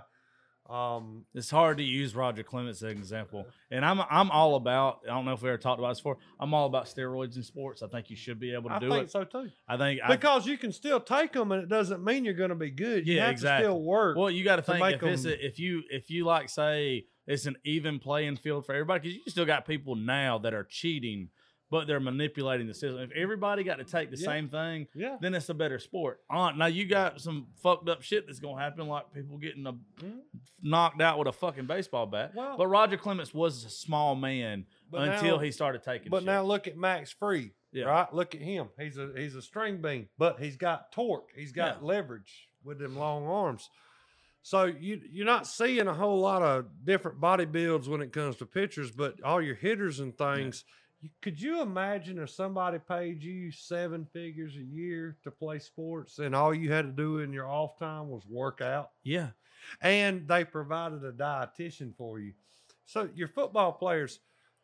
It's hard to use Roger Clemens as an example, and I'm all about. I don't know if we ever talked about this before. I'm all about steroids in sports. I think you should be able to do it. I think so too. I think because you can still take them, and it doesn't mean you're going to be good. You have to still work. Well, you got to think make if you like say it's an even playing field for everybody, because you still got people now that are cheating, but they're manipulating the system. If everybody got to take the same thing, then it's a better sport. Now you got some fucked up shit that's gonna happen, like people getting knocked out with a fucking baseball bat. Well, but Roger Clemens was a small man until he started taking. But shit. now look at Max Fried. Right? Look at him. He's a string bean, but he's got torque. He's got leverage with them long arms. So you're not seeing a whole lot of different body builds when it comes to pitchers, but all your hitters and things. Could you imagine if somebody paid you 7 figures a year to play sports and all you had to do in your off time was work out? Yeah. And they provided a dietitian for you. So your football players,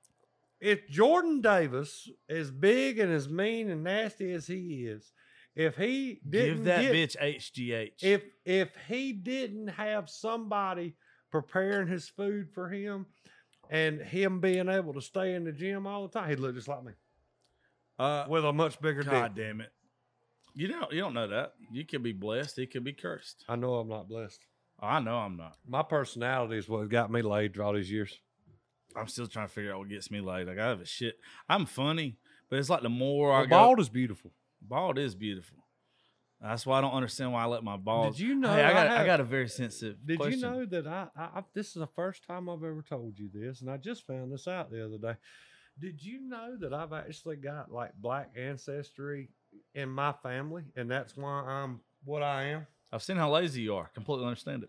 if Jordan Davis, as big and as mean and nasty as he is, if he didn't give that bitch HGH. If he didn't have somebody preparing his food for him, and him being able to stay in the gym all the time, he'd look just like me. With a much bigger dick. God damn it. You don't know that. You could be blessed. He could be cursed. I know I'm not blessed. I know I'm not. My personality is what got me laid for all these years. I'm still trying to figure out what gets me laid. Like I have a shit. I'm funny, but it's like the more I go. Bald is beautiful. Bald is beautiful. That's why I don't understand why I let my balls. Did you know? Hey, I got a very sensitive. Did question. you know that I this is the first time I've ever told you this, and I just found this out the other day. Did you know that I've actually got like black ancestry in my family, and that's why I'm what I am? I've seen how lazy you are. Completely understand it.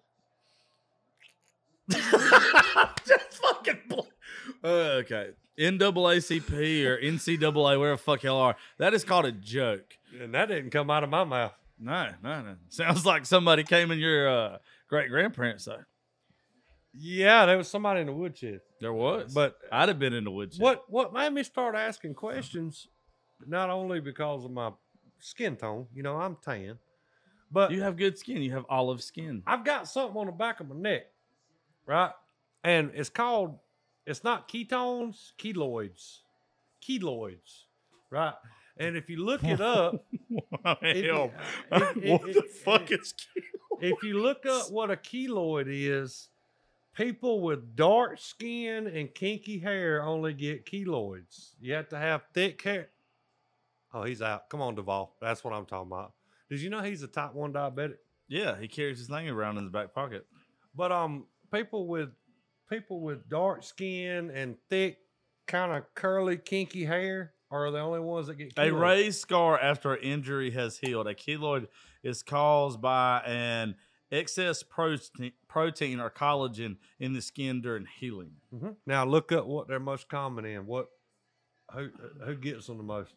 Just fucking. Okay. NAACP or NCAA, wherever the fuck y'all are. That is called a joke. And that didn't come out of my mouth. No. Sounds like somebody came in your great grandparents though. Yeah, there was somebody in the woodshed. There was, but I'd have been in the woodshed. What made me start asking questions? Not only because of my skin tone, you know, I'm tan, but you have good skin. You have olive skin. I've got something on the back of my neck, right? And it's not ketones, keloids, right? And if you look it up, what the fuck is keloid? If you look up what a keloid is, people with dark skin and kinky hair only get keloids. You have to have thick hair. Oh, he's out. Come on, Duvall. That's what I'm talking about. Did you know he's a type 1 diabetic? Yeah, he carries his thing around in his back pocket. But people with dark skin and thick, kind of curly, kinky hair Or are they only ones that get A keloid? raised scar after an injury has healed. A keloid is caused by an excess protein or collagen in the skin during healing. Mm-hmm. Now look up what they're most common in. Who gets them the most?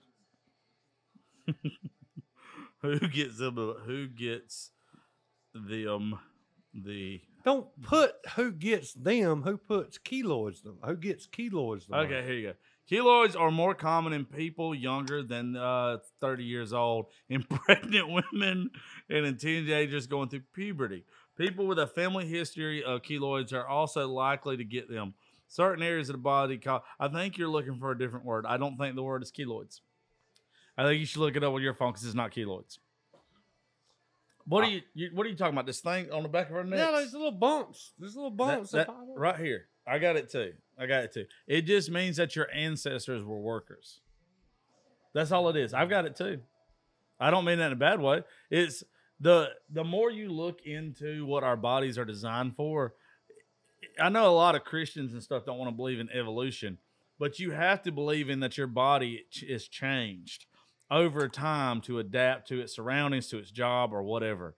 Who gets them? Who gets them? Don't put who gets them. Who puts keloids them? Who gets keloids them? Okay, here you go. Keloids are more common in people younger than 30 years old, in pregnant women, and in teenagers going through puberty. People with a family history of keloids are also likely to get them. Certain areas of the body I think you're looking for a different word. I don't think the word is keloids. I think you should look it up on your phone because it's not keloids. What are you talking about? This thing on the back of our neck? Yeah, there's little bumps. There's little bumps. That right here. I got it too. It just means that your ancestors were workers. That's all it is. I've got it too. I don't mean that in a bad way. It's the more you look into what our bodies are designed for. I know a lot of Christians and stuff don't want to believe in evolution, but you have to believe in that your body is changed over time to adapt to its surroundings, to its job, or whatever.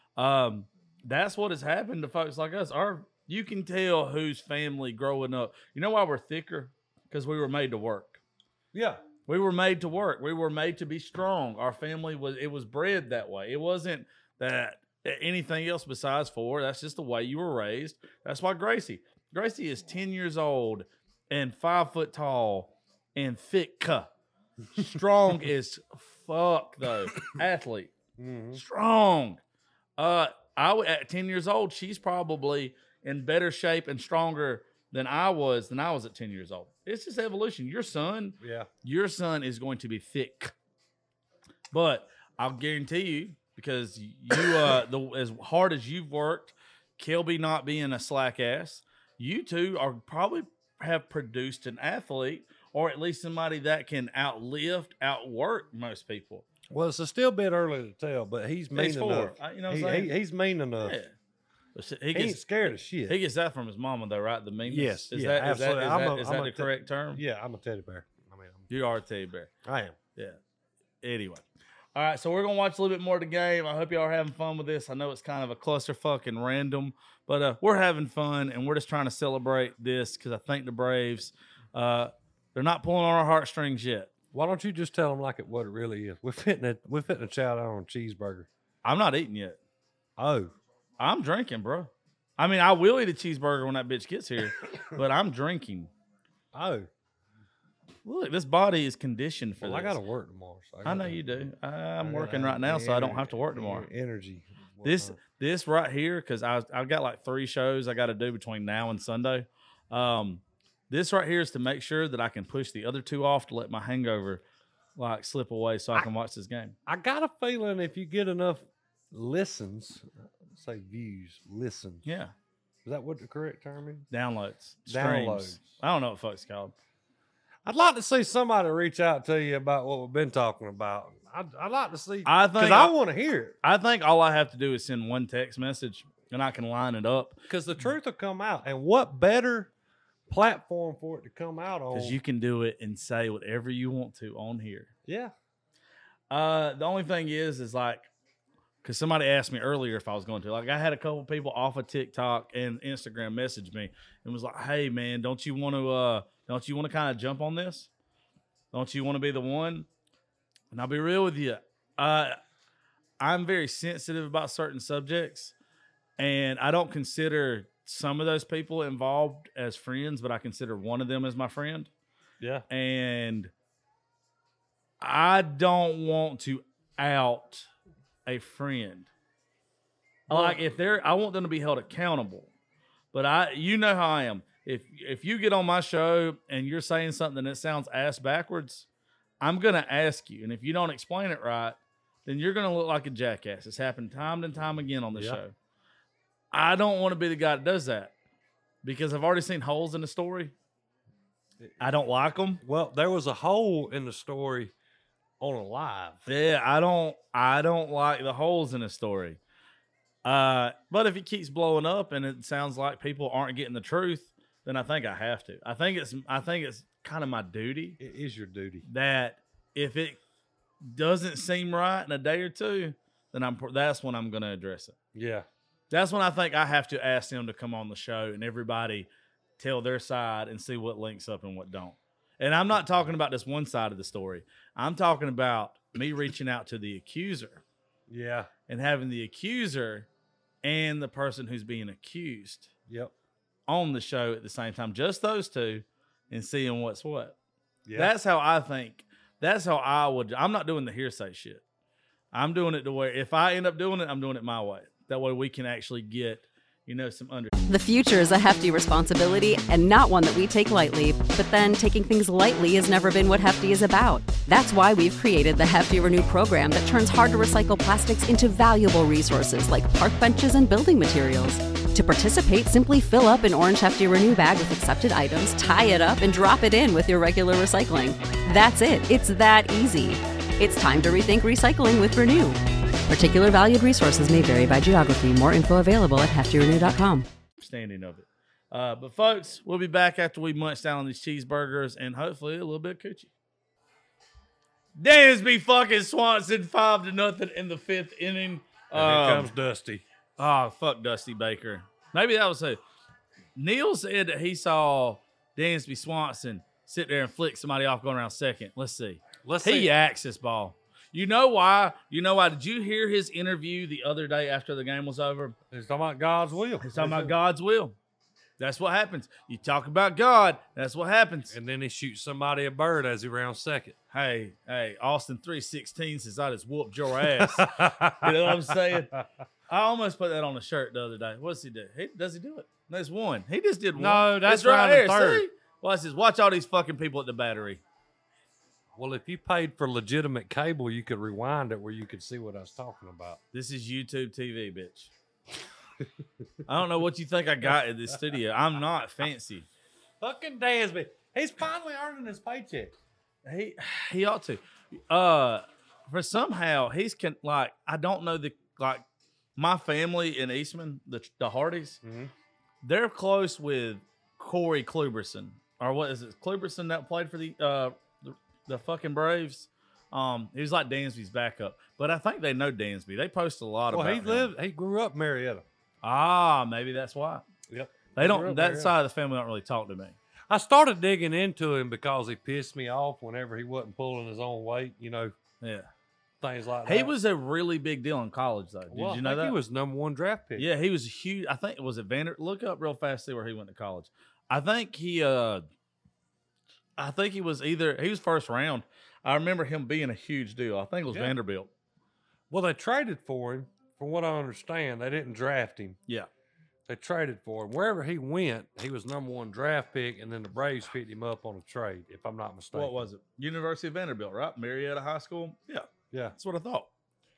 That's what has happened to folks like us. You can tell whose family growing up. You know why we're thicker? Because we were made to work. Yeah. We were made to work. We were made to be strong. Our family was bred that way. It wasn't that anything else besides four. That's just the way you were raised. That's why Gracie is 10 years old and 5 foot tall and thick. Strong as fuck though. Athlete. Mm-hmm. Strong. At 10 years old, she's probably in better shape and stronger than I was at 10 years old. It's just evolution. Your son is going to be thick. But I'll guarantee you, because you as hard as you've worked, Kelby not being a slack ass, you two are probably have produced an athlete, or at least somebody that can outwork most people. Well, it's still a bit early to tell, but he's mean He's enough. You know what I'm saying? He's mean enough. Yeah. He ain't scared of shit. He gets that from his mama, though, right? The meanness. Yes, Is yeah, that absolutely. Is that the correct term? Yeah, I'm a teddy bear. You are a teddy bear. I am. Yeah. Anyway. All right, so we're going to watch a little bit more of the game. I hope y'all are having fun with this. I know it's kind of a clusterfuck and random, but we're having fun, and we're just trying to celebrate this because I think the Braves, they're not pulling on our heartstrings yet. Why don't you just tell them like what it really is? We're fitting a chow down on a cheeseburger. I'm not eating yet. Oh. I'm drinking, bro. I mean, I will eat a cheeseburger when that bitch gets here, but I'm drinking. Oh. Look, this body is conditioned for this. I got to work tomorrow. So I know you do. I'm working right now, so I don't have to work tomorrow. Energy. This right here, because I've got like 3 shows I got to do between now and Sunday. This right here is to make sure that I can push the other 2 off to let my hangover like slip away so I can watch this game. I got a feeling if you get enough listens, say views, listens. Yeah. Is that what the correct term is? Downloads. Downloads. Streams. I don't know what fuck's called. I'd like to see somebody reach out to you about what we've been talking about. I'd like to see, because I want to hear it. I think all I have to do is send one text message and I can line it up. Because the truth will come out. And what better platform for it to come out on? Because you can do it and say whatever you want to on here. Yeah. The only thing is like, because somebody asked me earlier if I was going to. Like, I had a couple people off of TikTok and Instagram message me and was like, "Hey, man, don't you want to kind of jump on this? Don't you want to be the one?" And I'll be real with you. I'm very sensitive about certain subjects, and I don't consider some of those people involved as friends, but I consider one of them as my friend. Yeah. And I don't want to out a friend. Like I want them to be held accountable. But you know how I am. If you get on my show and you're saying something that sounds ass backwards, I'm gonna ask you. And if you don't explain it right, then you're gonna look like a jackass. It's happened time and time again on the show. I don't want to be the guy that does that because I've already seen holes in the story. I don't like them. Well, there was a hole in the story on a live. Yeah, I don't like the holes in the story. But if it keeps blowing up and it sounds like people aren't getting the truth, then I think I have to. I think it's kind of my duty It is your duty. that if it doesn't seem right in a day or two, then that's when I'm going to address it. Yeah. That's when I think I have to ask them to come on the show and everybody tell their side and see what links up and what don't. And I'm not talking about this one side of the story. I'm talking about me reaching out to the accuser Yeah. and having the accuser and the person who's being accused Yep. on the show at the same time, just those two, and seeing what's what. Yeah. That's how I think. That's how I would. I'm not doing the hearsay shit. I'm doing it to where if I end up doing it, I'm doing it my way. That way we can actually get, some under. The future is a hefty responsibility and not one that we take lightly, but then taking things lightly has never been what Hefty is about. That's why we've created the Hefty Renew program that turns hard to recycle plastics into valuable resources like park benches and building materials. To participate, simply fill up an orange Hefty Renew bag with accepted items, tie it up, and drop it in with your regular recycling. That's it. It's that easy. It's time to rethink recycling with Renew. Particular valued resources may vary by geography. More info available at heftyrenew.com. Standing of it. But folks, we'll be back after we munch down on these cheeseburgers and hopefully a little bit of coochie. Dansby fucking Swanson 5-0 in the 5th inning. And here comes Dusty. Oh, fuck Dusty Baker. Maybe that was a... Neil said that he saw Dansby Swanson sit there and flick somebody off going around second. Let's see. He yaks this ball. You know why? Did you hear his interview the other day after the game was over? He's talking about God's will. He's talking about God's will. That's what happens. You talk about God, that's what happens. And then he shoots somebody a bird as he rounds second. Hey, Austin 316 says I just whooped your ass. You know what I'm saying? I almost put that on a shirt the other day. What does he do? Does he do it? There's one. He just did one. No, that's It's right round there. third. See? Watch this. Watch all these fucking people at the Battery. Well, if you paid for legitimate cable, you could rewind it where you could see what I was talking about. This is YouTube TV, bitch. I don't know what you think I got at this studio. I'm not fancy. Fucking Dansby. He's finally earning his paycheck. He ought to. For somehow I don't know my family in Eastman, the Hardys, they're close with Corey Kluberson. Or what is it? Kluberson that played for the fucking Braves. He was like Dansby's backup. But I think they know Dansby. They post a lot about him. He grew up in Marietta. Maybe that's why. Yep. They don't, that side of the family don't really talk to me. I started digging into him because he pissed me off whenever he wasn't pulling his own weight, Yeah. things like that. He was a really big deal in college, though. Did you know that? He was #1 draft pick. Yeah, he was huge. I think, was it look up real fast, see where he went to college. I think he was first round. I remember him being a huge deal. I think it was Vanderbilt. Well, they traded for him. From what I understand, they didn't draft him. Yeah. They traded for him. Wherever he went, he was #1 draft pick, and then the Braves picked him up on a trade, if I'm not mistaken. What was it? University of Vanderbilt, right? Marietta High School? Yeah. Yeah. That's what I thought.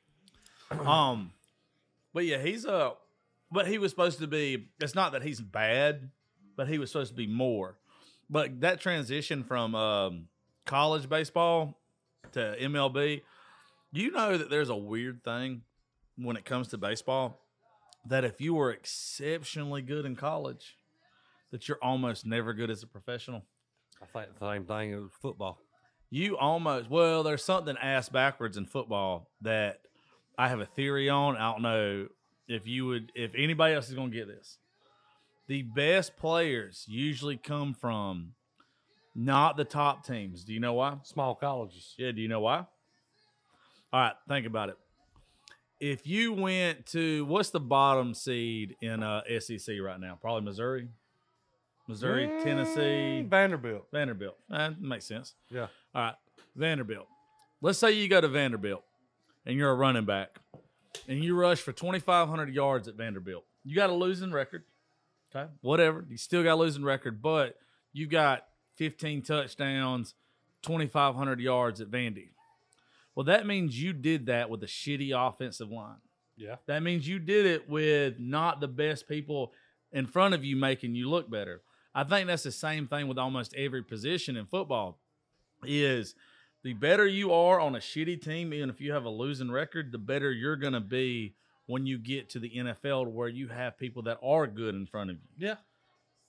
But yeah, but he was supposed to be, it's not that he's bad, but he was supposed to be more. But that transition from college baseball to MLB, you know that there's a weird thing when it comes to baseball, that if you were exceptionally good in college, that you're almost never good as a professional. I think the same thing as football. There's something ass backwards in football that I have a theory on. I don't know if anybody else is going to get this. The best players usually come from not the top teams. Do you know why? Small colleges. Yeah, do you know why? All right, think about it. If you went to, what's the bottom seed in SEC right now? Probably Missouri, Tennessee. Vanderbilt. That makes sense. Yeah. All right, Vanderbilt. Let's say you go to Vanderbilt and you're a running back and you rush for 2,500 yards at Vanderbilt. You got a losing record. Okay, whatever. You still got a losing record, but you got 15 touchdowns, 2,500 yards at Vandy. Well, that means you did that with a shitty offensive line. Yeah. That means you did it with not the best people in front of you making you look better. I think that's the same thing with almost every position in football, is the better you are on a shitty team, even if you have a losing record, the better you're going to be when you get to the NFL where you have people that are good in front of you. Yeah.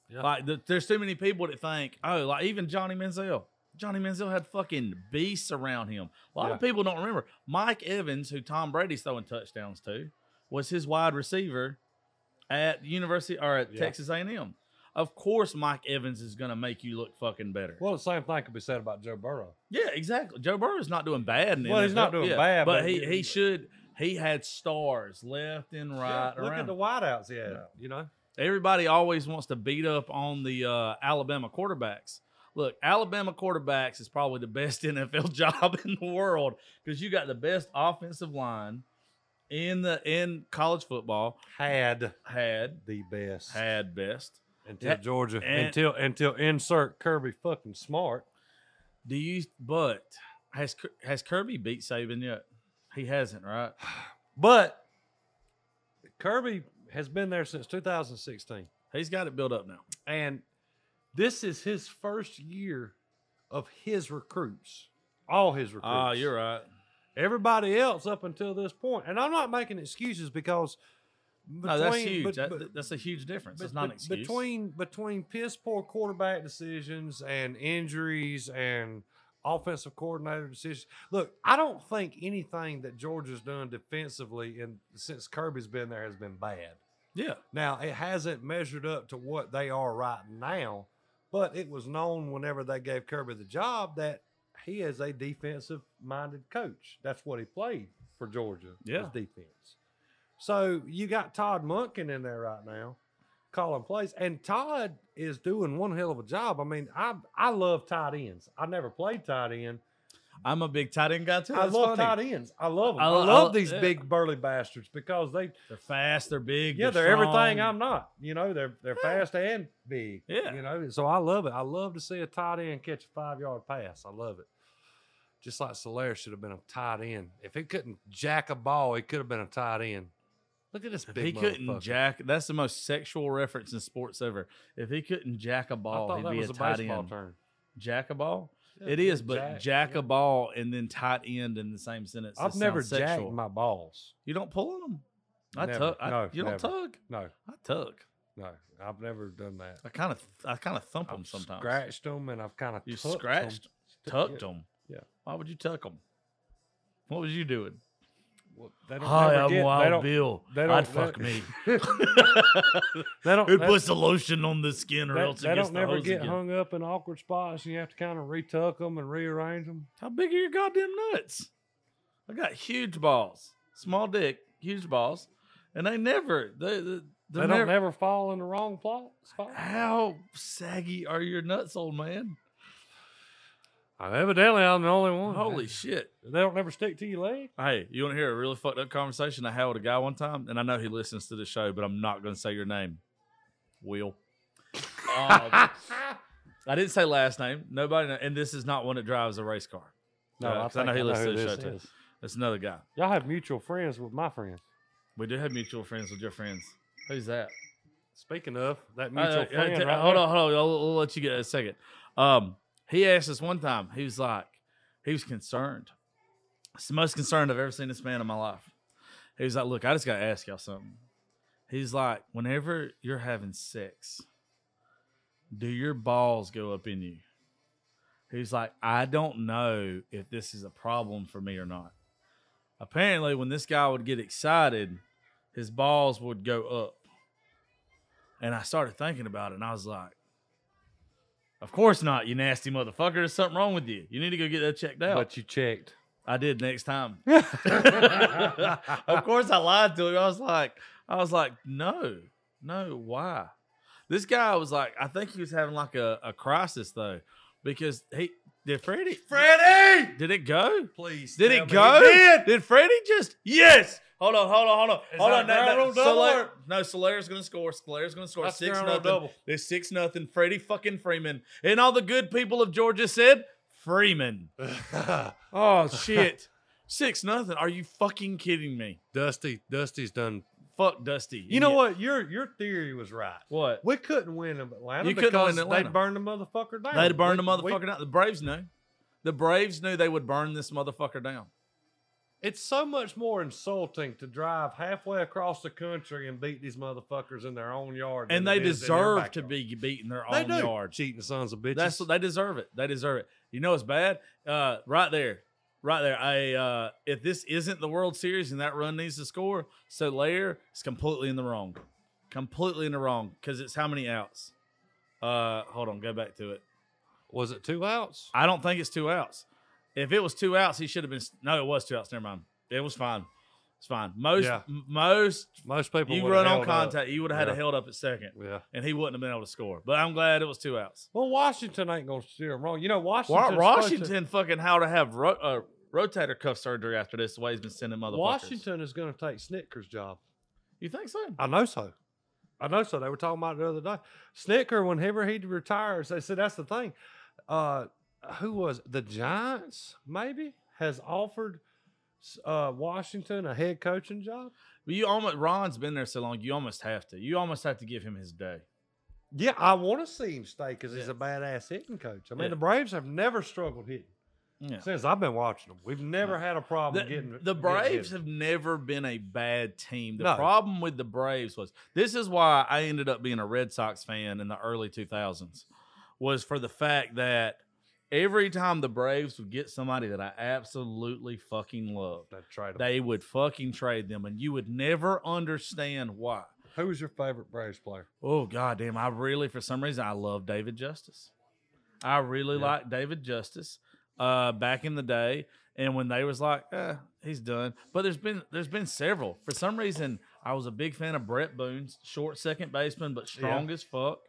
Yeah. Like there's too many people that think, oh, like even Johnny Manziel. Johnny Manziel had fucking beasts around him. A lot of people don't remember. Mike Evans, who Tom Brady's throwing touchdowns to, was his wide receiver at University or at Texas A&M. Of course, Mike Evans is going to make you look fucking better. Well, the same thing could be said about Joe Burrow. Yeah, exactly. Joe Burrow's not doing bad. Well, he's not doing bad, but he should. He had stars left and right Look around. at the wideouts he had, you know. Everybody always wants to beat up on the Alabama quarterbacks. Look, Alabama quarterbacks is probably the best NFL job in the world because you got the best offensive line in college football. Had the best until Georgia until insert Kirby fucking Smart. But has Kirby beat Saban yet? He hasn't, right? But Kirby has been there since 2016. He's got it built up now. And this is his first year of his recruits. All his recruits. Ah, you're right. Everybody else up until this point. And I'm not making excuses because that's huge. That's a huge difference. It's not an excuse. Between piss poor quarterback decisions and injuries and offensive coordinator decisions. Look, I don't think anything that Georgia's done defensively since Kirby's been there has been bad. Yeah. Now, it hasn't measured up to what they are right now, but it was known whenever they gave Kirby the job that he is a defensive-minded coach. That's what he played for Georgia, was defense. So you got Todd Monken in there right now calling plays, and Todd is doing one hell of a job. I mean, I love tight ends. I never played tight end. I'm a big tight end guy too. I love tight ends. I love them. I love these big burly bastards because they're fast, they're big. Yeah, they're everything I'm not. You know, they're fast and big. Yeah. You know, so I love it. I love to see a tight end catch a 5-yard pass. I love it. Just like Solaire should have been a tight end. If he couldn't jack a ball, he could have been a tight end. Look at this big He couldn't jack. That's the most sexual reference in sports ever. If he couldn't jack a ball, he'd be a tight end. Term. Jack a ball? Yeah, it is, but jack a ball and then tight end in the same sentence. I've never jacked my balls. You don't pull on them? Never. No, you don't tug? No. I tug. No, I've never done that. I kind of thump them sometimes. Scratched them and I've kind of tucked them. Yeah. Why would you tuck them? What was you doing? Well, they don't Hi, never I'm get, Wild they don't, Bill. They don't, I'd fuck me. It puts the lotion on the skin, or else it gets the never hose get again. hung up in awkward spots. And you have to kind of retuck them and rearrange them. How big are your goddamn nuts? I got huge balls, small dick, huge balls, and they never they don't never fall in the wrong spot. How saggy are your nuts, old man? Evidently, I'm the only one. Holy shit. They don't never stick to your leg. Hey, you want to hear a really fucked up conversation I had with a guy one time? And I know he listens to the show, but I'm not going to say your name. Will. I didn't say last name. Nobody knows. And this is not one that drives a race car. No, I know he listens to the show too. It's another guy. Y'all have mutual friends with my friends. We do have mutual friends with your friends. Who's that? Speaking of that mutual friend, hold on. I'll let you get a second. He asked us one time, he was concerned. It's the most concerned I've ever seen this man in my life. He was like, look, I just got to ask y'all something. He's like, whenever you're having sex, do your balls go up in you? He's like, I don't know if this is a problem for me or not. Apparently, when this guy would get excited, his balls would go up. And I started thinking about it, and I was like, of course not, you nasty motherfucker. There's something wrong with you. You need to go get that checked out. But you checked. I did next time. Of course I lied to him. I was like, no, why? This guy was like, I think he was having like a crisis though, because did Freddie, did it go? Please. Did it go? Did Freddie just, yes. Hold on. Solaire's going to score. Solaire's going to score. 6-0. It's 6-0. Freddie fucking Freeman. And all the good people of Georgia said, Freeman. Oh, shit. 6-0. Are you fucking kidding me? Dusty's done. Fuck Dusty. You know what? Your theory was right. What? We couldn't win in Atlanta because they burned the motherfucker down. They'd burn the motherfucker down. The Braves knew. The Braves knew they would burn this motherfucker down. It's so much more insulting to drive halfway across the country and beat these motherfuckers in their own yard. And than they it is in their deserve to backyard. be beaten their They own do. yard. Cheating sons of bitches. That's what they deserve it. They deserve it. You know it's bad? Right there. If this isn't the World Series and that run needs to score, Soler is completely in the wrong. Completely in the wrong. Because it's how many outs? Hold on, go back to it. Was it 2 outs? I don't think it's 2 outs. If it was 2 outs, he should have been. No, it was 2 outs. Never mind. It was fine. It's fine. Most people. you would've run on held contact, up. you would have had it held up at second, Yeah. and he wouldn't have been able to score. But I'm glad it was 2 outs. Well, Washington ain't gonna steer them wrong. You know, Washington. Washington fucking how to have rotator cuff surgery after this. The way he's been sending motherfuckers. Washington is going to take Snitker's job. You think so? I know so. They were talking about it the other day. Snicker, whenever he retires, they said that's the thing. Who was it? The Giants? Maybe has offered Washington a head coaching job. But Ron's been there so long. You almost have to. You almost have to give him his day. Yeah, I want to see him stay because he's a badass hitting coach. I mean, the Braves have never struggled hitting. Yeah. Since I've been watching them, we've never had a problem getting. The Braves have never been a bad team. The No. problem with the Braves was this is why I ended up being a Red Sox fan in the early 2000s was for the fact that every time the Braves would get somebody that I absolutely fucking loved, they would fucking trade them, and you would never understand why. Who was your favorite Braves player? Oh goddamn! For some reason, I love David Justice. I really like David Justice. Back in the day, and when they was like, he's done. But there's been several. For some reason, I was a big fan of Brett Boone, short second baseman, but strong as fuck.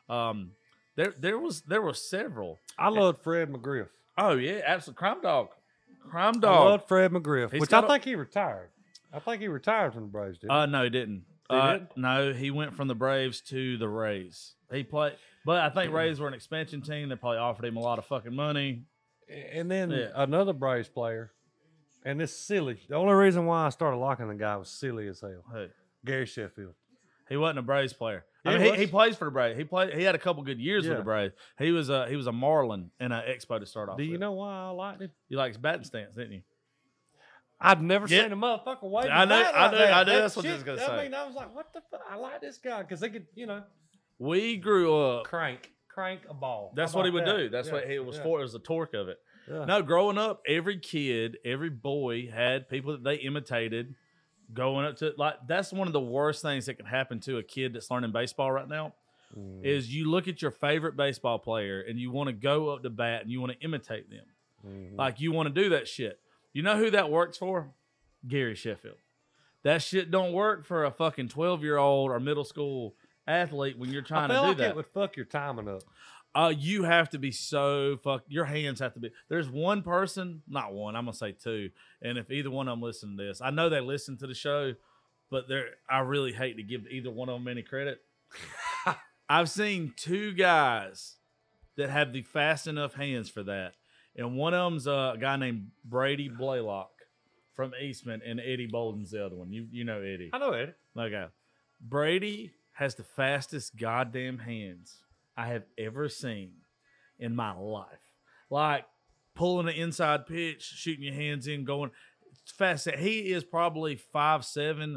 There were several. I loved Fred McGriff. Oh yeah, absolutely. Crime Dog. I loved Fred McGriff, which I think he retired. I think he retired from the Braves, didn't he? No, he didn't. didn't? No, he went from the Braves to the Rays. He played, but I think Rays were an expansion team. They probably offered him a lot of fucking money. And then another Braves player, and it's silly. The only reason why I started liking the guy was silly as hell. Hey, Gary Sheffield. he wasn't a Braves player. Yeah, I mean, he he plays for the Braves. He had a couple good years with Yeah. the Braves. He was a Marlin and an Expo to start off. Do you with. know why I liked him? You like his batting stance, didn't you? I've never Yeah. seen a motherfucker wave. I his know- bat I like know- that. I know That that's what you shit- was gonna I say. mean, I was like, what the fuck? I like this guy because they could, We grew up. crank a ball. That's How what he about would that? do. That's what it was for. It was the torque of it. Yeah. No, growing up, every kid, every boy had people that they imitated going up to that's one of the worst things that can happen to a kid that's learning baseball right now is you look at your favorite baseball player and you want to go up to bat and you want to imitate them. Like you want to do that shit. You know who that works for? Gary Sheffield. That shit don't work for a fucking 12-year-old or middle school athlete when you're trying I feel to do like that. it would fuck your timing up. You have to be so fucked. Your hands have to be. There's one person, not one. I'm gonna say two. And if either one of them listen to this, I know they listen to the show, but I really hate to give either one of them any credit. I've seen 2 guys that have the fast enough hands for that, and one of them's a guy named Brady Blaylock from Eastman, and Eddie Bolden's the other one. You know Eddie. I know Eddie. Okay. Brady has the fastest goddamn hands I have ever seen in my life. Like pulling an inside pitch, shooting your hands in, going fast. He is probably 5'7",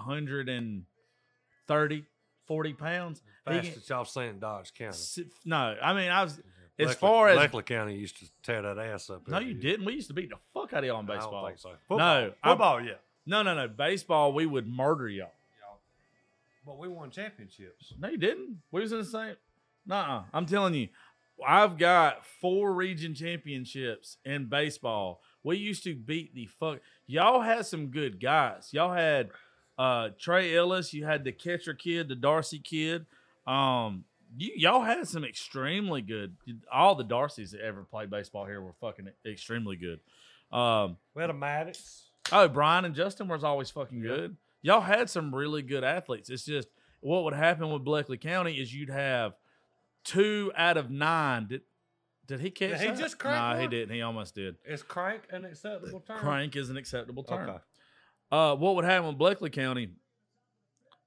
130, 40 pounds. Fastest y'all seen Dodge County. No, I mean, as Leclerc- far as Leclerc County used to tear that ass up. no, every you year. didn't. We used to beat the fuck out of y'all in I baseball. don't think so. No, Football, yeah. No. Baseball, we would murder y'all. But we won championships. No, you didn't. We was in the same. Nuh-uh. I'm telling you, I've got 4 region championships in baseball. We used to beat the fuck. Y'all had some good guys. Y'all had Trey Ellis. You had the catcher kid, the Darcy kid. Y'all had some extremely good. All the Darcys that ever played baseball here were fucking extremely good. We had a Maddox. Oh, Brian and Justin was always fucking good. Y'all had some really good athletes. It's just what would happen with Bleckley County is you'd have 2 out of 9. Did he catch Did he that? just crank Nah, he one? didn't. He almost did. Is crank an acceptable term? Crank is an acceptable term. Okay. What would happen with Bleckley County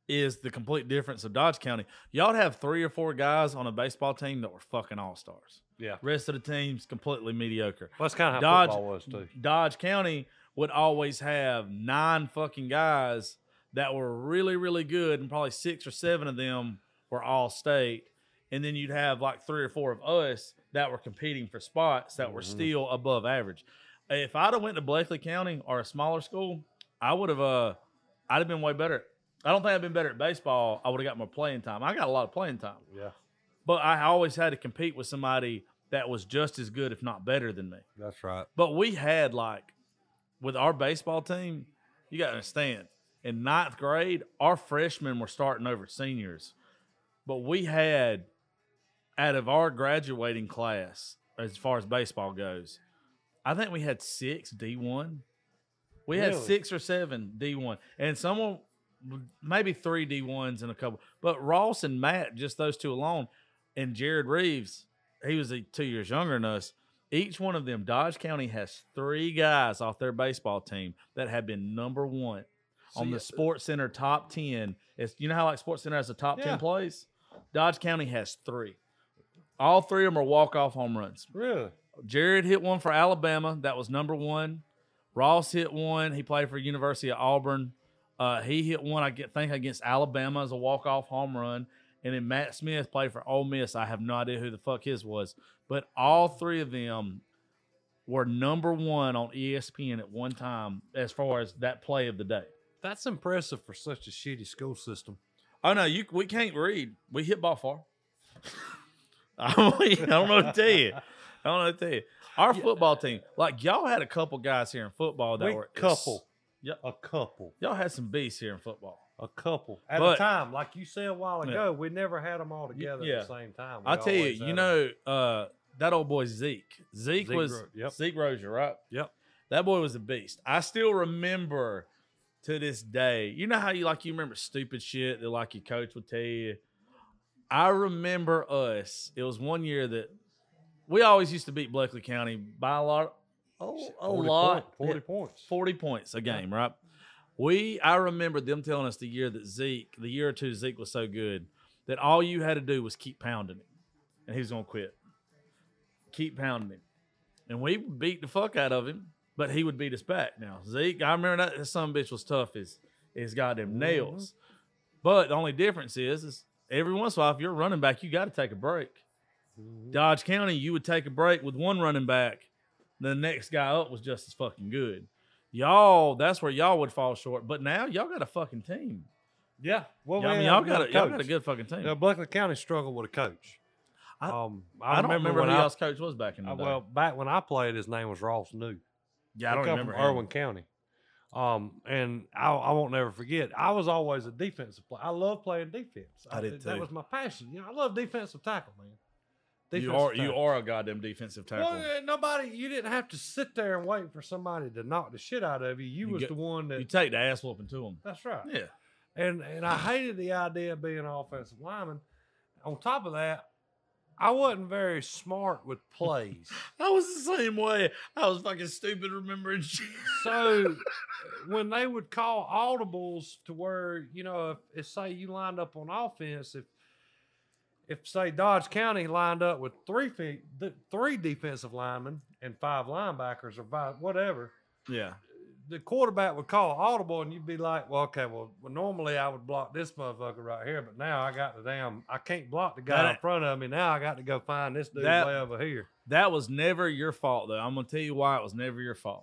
is the complete difference of Dodge County. Y'all have 3 or 4 guys on a baseball team that were fucking all-stars. Yeah. Rest of the team's completely mediocre. Well, that's kind of how football was, too. Dodge County would always have 9 fucking guys that were really, really good, and probably 6 or 7 of them were all-state. And then you'd have like 3 or 4 of us that were competing for spots that were still above average. If I'd have went to Bleckley County or a smaller school, I'd have been way better. I don't think I'd been better at baseball. I would have got more playing time. I got a lot of playing time. Yeah. But I always had to compete with somebody that was just as good, if not better than me. That's right. But we had, like, with our baseball team, you got to understand, in 9th grade, our freshmen were starting over seniors. But we had, out of our graduating class, as far as baseball goes, I think we had 6 D1. We had 6 or 7 D1. And someone, maybe 3 D1s and a couple. But Ross and Matt, just those 2 alone, and Jared Reeves, he was 2 years younger than us. Each one of them, Dodge County has 3 guys off their baseball team that have been number 1 on the Sports Center top 10. You know how like Sports Center has the top 10 plays? Dodge County has 3. All 3 of them are walk-off home runs. Really? Jared hit one for Alabama. That was number 1. Ross hit one. He played for University of Auburn. He hit one, I think, against Alabama as a walk-off home run. And then Matt Smith played for Ole Miss. I have no idea who the fuck his was. But all 3 of them were number 1 on ESPN at one time as far as that play of the day. That's impressive for such a shitty school system. Oh, no, we can't read. We hit ball far. I don't know what to tell you. Our football team, like y'all had a couple guys here in football that were a couple. Y'all had some beasts here in football. A couple at a time, like you said a while ago. We never had them all together at the same time. I'll tell you, that old boy Zeke. Zeke Rozier, right? Yep. That boy was a beast. I still remember to this day. You know how you remember stupid shit that like your coach would tell you. I remember us. It was one year that we always used to beat Bleckley County by a lot. 40 points. 40 points a game, right? I remember them telling us the year or two Zeke was so good that all you had to do was keep pounding him, and he was going to quit. Keep pounding him. And we beat the fuck out of him, but he would beat us back. Now, Zeke, I remember that son bitch was tough as goddamn nails. But the only difference is every once in a while, if you're a running back, you got to take a break. Dodge County, you would take a break with one running back. The next guy up was just as fucking good. Y'all, that's where y'all would fall short. But now y'all got a fucking team. Yeah. Well, y'all got a good fucking team. Bleckley County struggled with a coach. I don't remember who y'all's coach was back in the day. Well, back when I played, his name was Ross New. Yeah, I don't remember from Irwin County. And I won't never forget. I was always a defensive player. I love playing defense. I did too. That was my passion. I love defensive tackle, man. You are a goddamn defensive tackle. Well, you didn't have to sit there and wait for somebody to knock the shit out of you. You was the one that you take the ass whooping to them. That's right. Yeah. And I hated the idea of being an offensive lineman. On top of that, I wasn't very smart with plays. I was the same way. I was fucking stupid remembering shit. So when they would call audibles to where, if say you lined up on offense, if say Dodge County lined up with three defensive linemen and 5 linebackers or 5, whatever. Yeah. The quarterback would call audible, and you'd be like, well, okay, well, normally I would block this motherfucker right here, but now I can't block the guy in front of me. Now I got to go find this dude way over here. That was never your fault, though. I'm going to tell you why it was never your fault.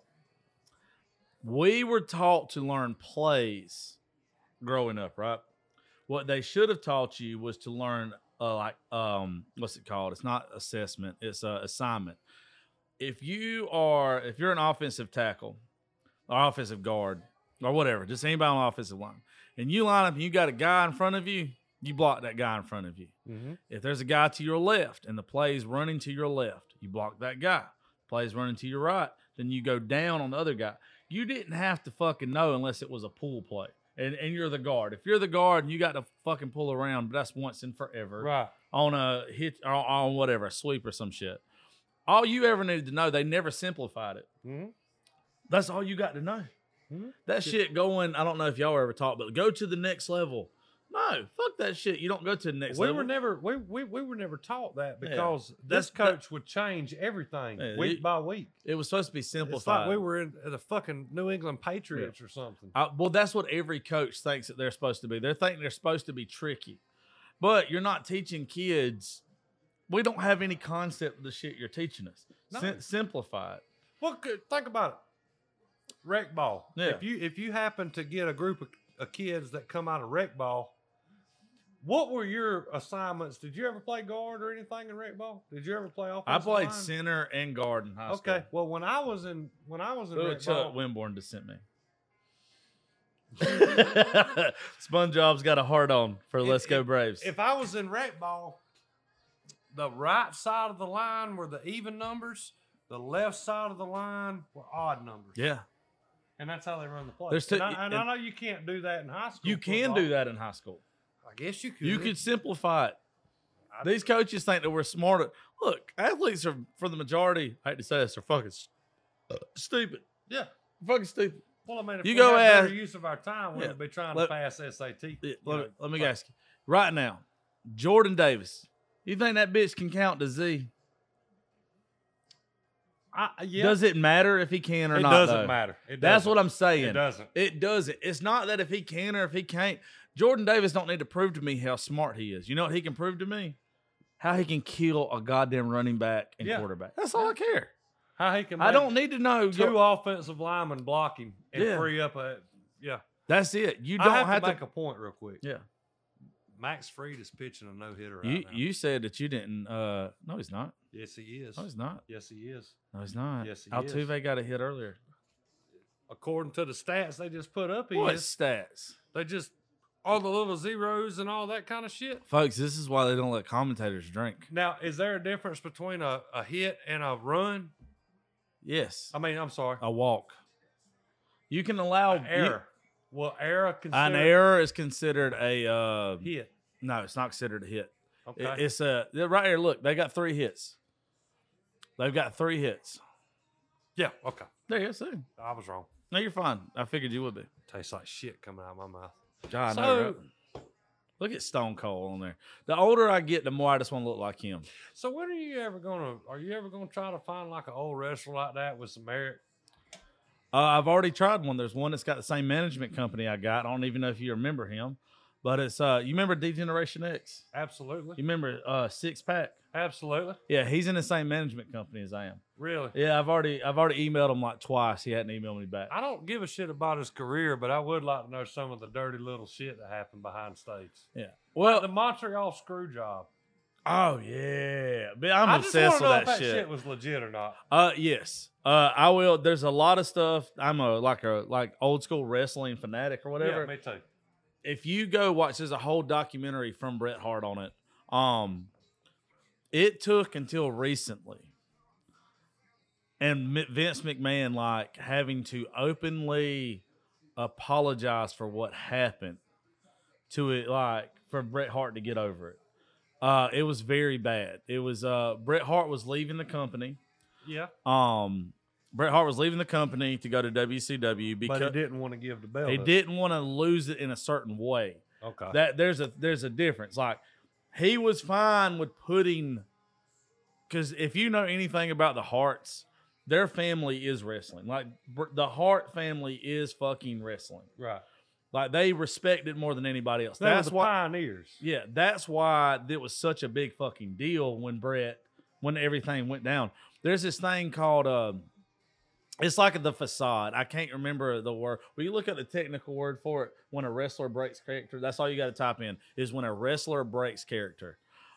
We were taught to learn plays growing up, right? What they should have taught you was to learn, what's it called? It's not assessment. It's assignment. If you're an offensive tackle, or offensive guard, or whatever, just anybody on the offensive line, and you line up and you got a guy in front of you, you block that guy in front of you. Mm-hmm. If there's a guy to your left and the play's running to your left, you block that guy. Play's running to your right, then you go down on the other guy. You didn't have to fucking know unless it was a pull play, and you're the guard. If you're the guard and you got to fucking pull around, but that's once and forever, right? On a hit or on whatever, a sweep or some shit. All you ever needed to know, they never simplified it. Mm-hmm. That's all you got to know. Mm-hmm. That shit going, I don't know if y'all ever taught, but go to the next level. No, fuck that shit. You don't go to the next We level. were never taught that Yeah. because That's- this coach would change everything week by week. It was supposed to be It's simplified. like we were in the fucking New England Patriots or something. Well, that's what every coach thinks that they're supposed to be. They're thinking they're supposed to be tricky, but you're not teaching kids. We don't have any concept of the shit you're teaching us. No. Simplify it. Well, think about it. Rec ball. Yeah. If you happen to get a group of kids that come out of rec ball, what were your assignments? Did you ever play guard or anything in rec ball? Did you ever play offensive I played line? center and guard in high school. Okay. Well, when I was in Who rec Chuck ball, Winborn to sent me. SpongeBob's got a heart on for Let's Go Braves. if I was in rec ball, the right side of the line were the even numbers. The left side of the line were odd numbers. Yeah, And that's how they run the play. There's two- I know you can't do that in high school. you can football. do that in high school. I guess you could. You could simplify it. These coaches think that we're smarter. Look, athletes are, for the majority, I hate to say this, are fucking stupid. Yeah. Fucking stupid. Well, I mean, if You we go had better ask- use of our time, we Yeah. would be trying Let- to pass SAT. Let me ask you. Right now, Jordan Davis, you think that bitch can count to Z? Yeah. Does it matter if he can or It not? doesn't though? matter. It That's doesn't. what I'm saying. It doesn't. It doesn't. It's not that if he can or if he can't. Jordan Davis don't need to prove to me how smart he is. You know what he can prove to me? How he can kill a goddamn running back and Yeah. quarterback. That's all I care. How he can I make don't need to know. two offensive linemen block him and Yeah. free up a. Yeah. That's it. You don't I have to make to. a point real quick. Yeah. Max Fried is pitching a no hitter right You now. you said that you didn't. No, he's not. Yes, he is. No, he's not. Yes, he is. No, he's not. Yes, he Altuve got a hit earlier. According to the stats they just put up, he What is. stats? They just all the little zeros and all that kind of shit. Folks, this is why they don't let commentators drink. Now, is there a difference between a hit and a run? Yes. I mean, I'm sorry. A walk. You can allow Error. Well, error An considered error is considered a hit. no, it's not considered a hit. Okay. It's a right here. Look, they got 3 hits. They've got 3 hits. yeah. Okay. There you go. See. I was wrong. No, you're fine. I figured you would be. Tastes like shit coming out of my mouth. God, So- no, right? Look at Stone Cold on there. The older I get, the more I just want to look like him. So when are you ever gonna try to find like an old wrestler like that with some merit? I've already tried one. There's one that's got the same management company I got. I don't even know if you remember him, but it's you remember D-Generation X? Absolutely. You remember Six Pack? Absolutely. Yeah, he's in the same management company as I am. Really. Yeah, I've already emailed him like twice. He hadn't emailed me back. I don't give a shit about his career, but I would like to know some of the dirty little shit that happened behind stage. Yeah. Well, The Montreal screw job. oh yeah, man, I'm I just obsessed want with to know that if that shit. shit was legit or not. Yes. I will. There's a lot of stuff. I'm like old school wrestling fanatic or whatever. Yeah, me too. If you go watch, there's a whole documentary from Bret Hart on it. It took until recently, and Vince McMahon like having to openly apologize for what happened to it, like for Bret Hart to get over it. It was very bad. It was Bret Hart was leaving the company. Yeah. Bret Hart was leaving the company to go to WCW because But he didn't want to give the belt. he up. didn't want to lose it in a certain way. Okay. That there's a difference. Like he was fine with putting, because if you know anything about the Harts, their family is wrestling. Like the Hart family is fucking wrestling. right. Like they respect it more than anybody else. They were That's the why. pioneers. Yeah, that's why it was such a big fucking deal when everything went down. There's this thing called it's like the facade. I can't remember the word. Will you look at the technical word for it? When a wrestler breaks character, that's all you got to type in. Is when a wrestler breaks character.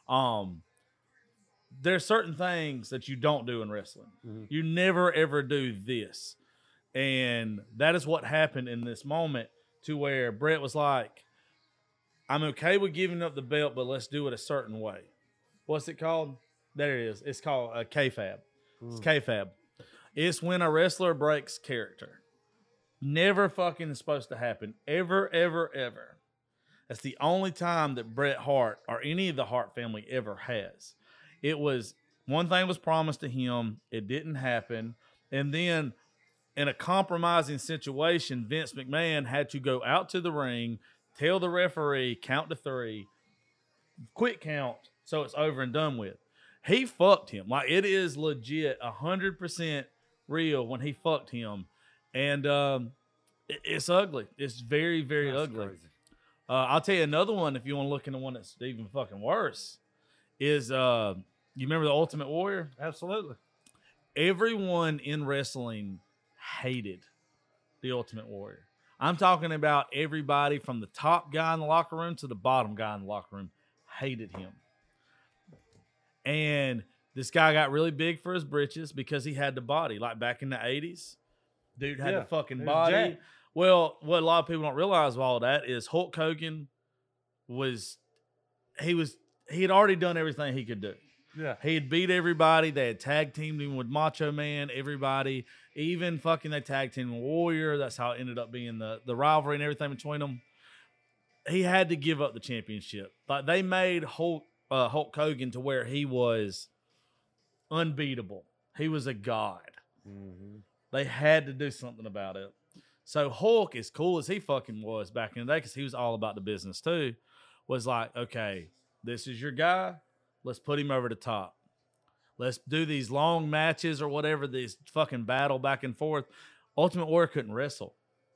There's certain things that you don't do in wrestling. Mm-hmm. You never ever do this, and that is what happened in this moment. To where Bret was like, I'm okay with giving up the belt, but let's do it a certain way. What's it called? There it is. It's called kayfabe. It's kayfabe. It's when a wrestler breaks character. Never fucking supposed to happen. Ever, ever, ever. That's the only time that Bret Hart or any of the Hart family ever has. It was, one thing was promised to him. It didn't happen. And then in a compromising situation, Vince McMahon had to go out to the ring, tell the referee, count to 3, quick count, so it's over and done with. He fucked him. Like, it is legit 100% real when he fucked him. And it's ugly. It's very, very ugly. Crazy. I'll tell you another one if you want to look into one that's even fucking worse. Is you remember the Ultimate Warrior? Absolutely. Everyone in wrestling hated the Ultimate Warrior. I'm talking about everybody from the top guy in the locker room to the bottom guy in the locker room hated him. And this guy got really big for his britches because he had the body. Like back in the 80s, dude had the fucking body. jacked. Well, what a lot of people don't realize of all that is Hulk Hogan he had already done everything he could do. Yeah. He had beat everybody. They had tag teamed him with Macho Man, everybody. Even fucking they tag teamed with Warrior. That's how it ended up being the rivalry and everything between them. He had to give up the championship. Like they made Hulk Hogan to where he was unbeatable. He was a god. Mm-hmm. They had to do something about it. So Hulk, as cool as he fucking was back in the day, because he was all about the business too, was like, okay, this is your guy. Let's put him over the top. Let's do these long matches or whatever, these fucking battle back and forth. Ultimate Warrior couldn't wrestle.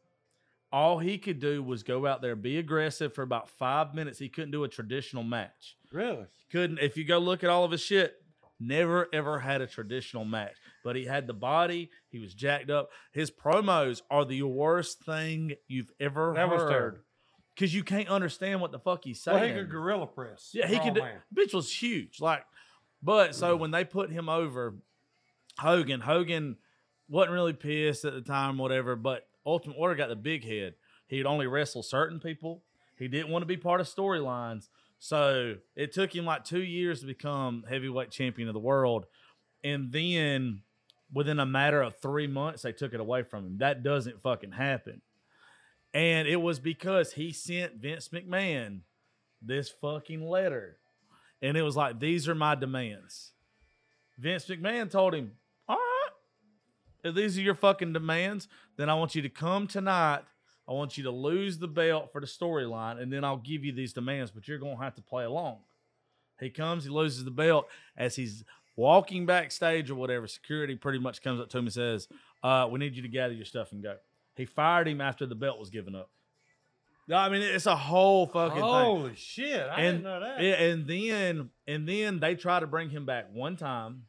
All he could do was go out there, be aggressive for about 5 minutes. He couldn't do a traditional match. Really? Couldn't. If you go look at all of his shit, never ever had a traditional match. But he had the body. He was jacked up. His promos are the worst thing you've ever heard. Because you can't understand what the fuck he's saying. Well, he could gorilla press. Yeah, he could do. Bitch was huge. Like, but so when they put him over, Hogan wasn't really pissed at the time, whatever. But Ultimate Warrior got the big head. He'd only wrestle certain people. He didn't want to be part of storylines. So it took him like 2 years to become heavyweight champion of the world. And then within a matter of 3 months, they took it away from him. That doesn't fucking happen. And it was because he sent Vince McMahon this fucking letter. And it was like, these are my demands. Vince McMahon told him, all right, if these are your fucking demands, then I want you to come tonight. I want you to lose the belt for the storyline, and then I'll give you these demands, but you're going to have to play along. He comes, he loses the belt. As he's walking backstage or whatever, security pretty much comes up to him and says, we need you to gather your stuff and go. He fired him after the belt was given up. I mean, it's a whole fucking thing. Holy shit. I didn't know that. And then they try to bring him back one time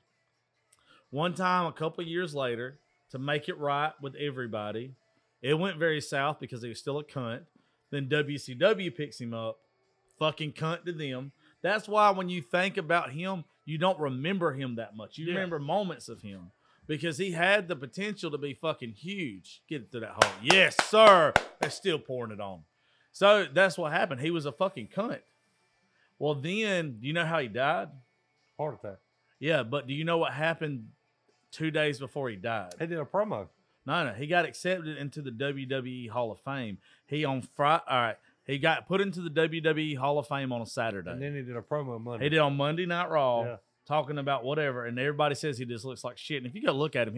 a couple of years later to make it right with everybody. It went very south because he was still a cunt. Then WCW picks him up, fucking cunt to them. That's why when you think about him, you don't remember him that much. You remember moments of him because he had the potential to be fucking huge. Get it through that hole. Yes, sir. They're still pouring it on. So that's what happened. He was a fucking cunt. Well, then, do you know how he died? Heart attack. Yeah, but do you know what happened 2 days before he died? He did a promo. No. He got accepted into the WWE Hall of Fame. He got put into the WWE Hall of Fame on a Saturday. And then he did a promo Monday. He did on Monday Night Raw, talking about whatever, and everybody says he just looks like shit. And if you go look at him,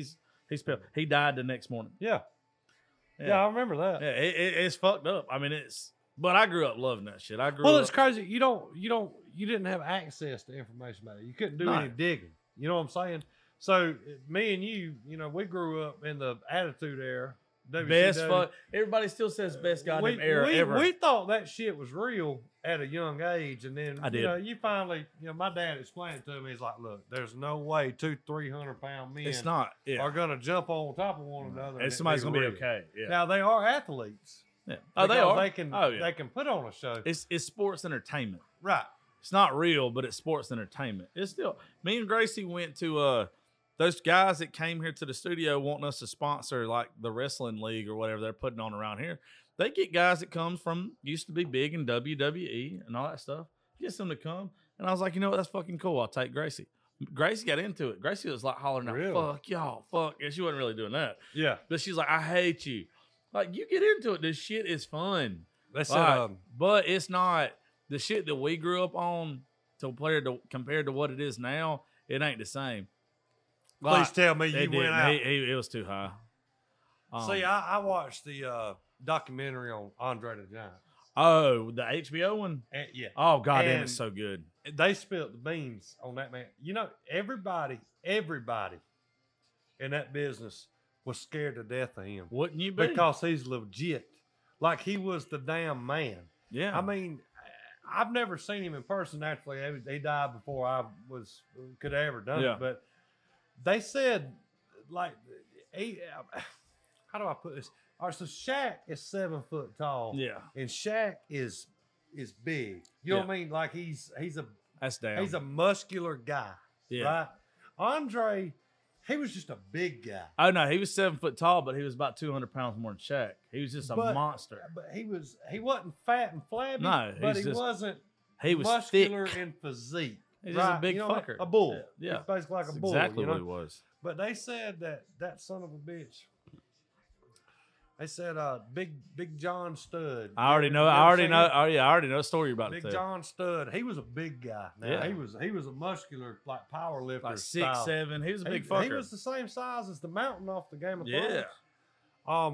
he died the next morning. Yeah, I remember that. Yeah, it's fucked up. I mean, but I grew up loving that shit. It's crazy. You didn't have access to information about it. You couldn't do any digging. You know what I'm saying? So me and you, we grew up in the Attitude Era. WCW. Best fuck. Everybody still says best goddamn era ever. We thought that shit was real at a young age, and then you finally, my dad explained it to me. He's like, "Look, there's no way 200-300 pound men are gonna jump on top of one another, and somebody's gonna be okay." Yeah. Now they are athletes. Yeah. Oh, they are. They can put on a show. It's sports entertainment, right? It's not real, but it's sports entertainment. It's still. Me and Gracie went to those guys that came here to the studio wanting us to sponsor like the wrestling league or whatever they're putting on around here. They get guys that used to be big in WWE and all that stuff. Gets them to come. And I was like, you know what? That's fucking cool. I'll take Gracie. Gracie got into it. Gracie was like hollering out, fuck y'all, fuck. And she wasn't really doing that. Yeah. But she's like, I hate you. Like, you get into it. This shit is fun. That's but it's not the shit that we grew up on compared to what it is now. It ain't the same. Please tell me you went out. It was too high. See, I watched the documentary on Andre the Giant. Oh, the HBO one? And, yeah. Oh, goddamn, And it's so good. They spilled the beans on that man. You know, everybody in that business was scared to death of him. Wouldn't you be? Because he's legit. Like he was the damn man. Yeah. I mean, I've never seen him in person. Actually, he died before I could have ever done it. But they said, like, how do I put this? All right, so Shaq is 7 foot tall. Yeah. And Shaq is big. You know what I mean? Like he's a muscular guy. Yeah. Right? Andre, he was just a big guy. Oh no, he was 7 foot tall, but he was about 200 pounds more than Shaq. He was just a monster. But he wasn't fat and flabby. No, but he wasn't. He was muscular thick. in physique. He's just a big fucker. Like a bull. Yeah. He's basically like a bull. Exactly what he was. But they said that son of a bitch. They said Big John Studd. I already know. I already know the story you're about to tell. Big John Studd. He was a big guy. Now, he was a muscular, like, power lifter. Like style. 6'7". He was a big fucker. He was the same size as the mountain off the Game of Thrones. Yeah.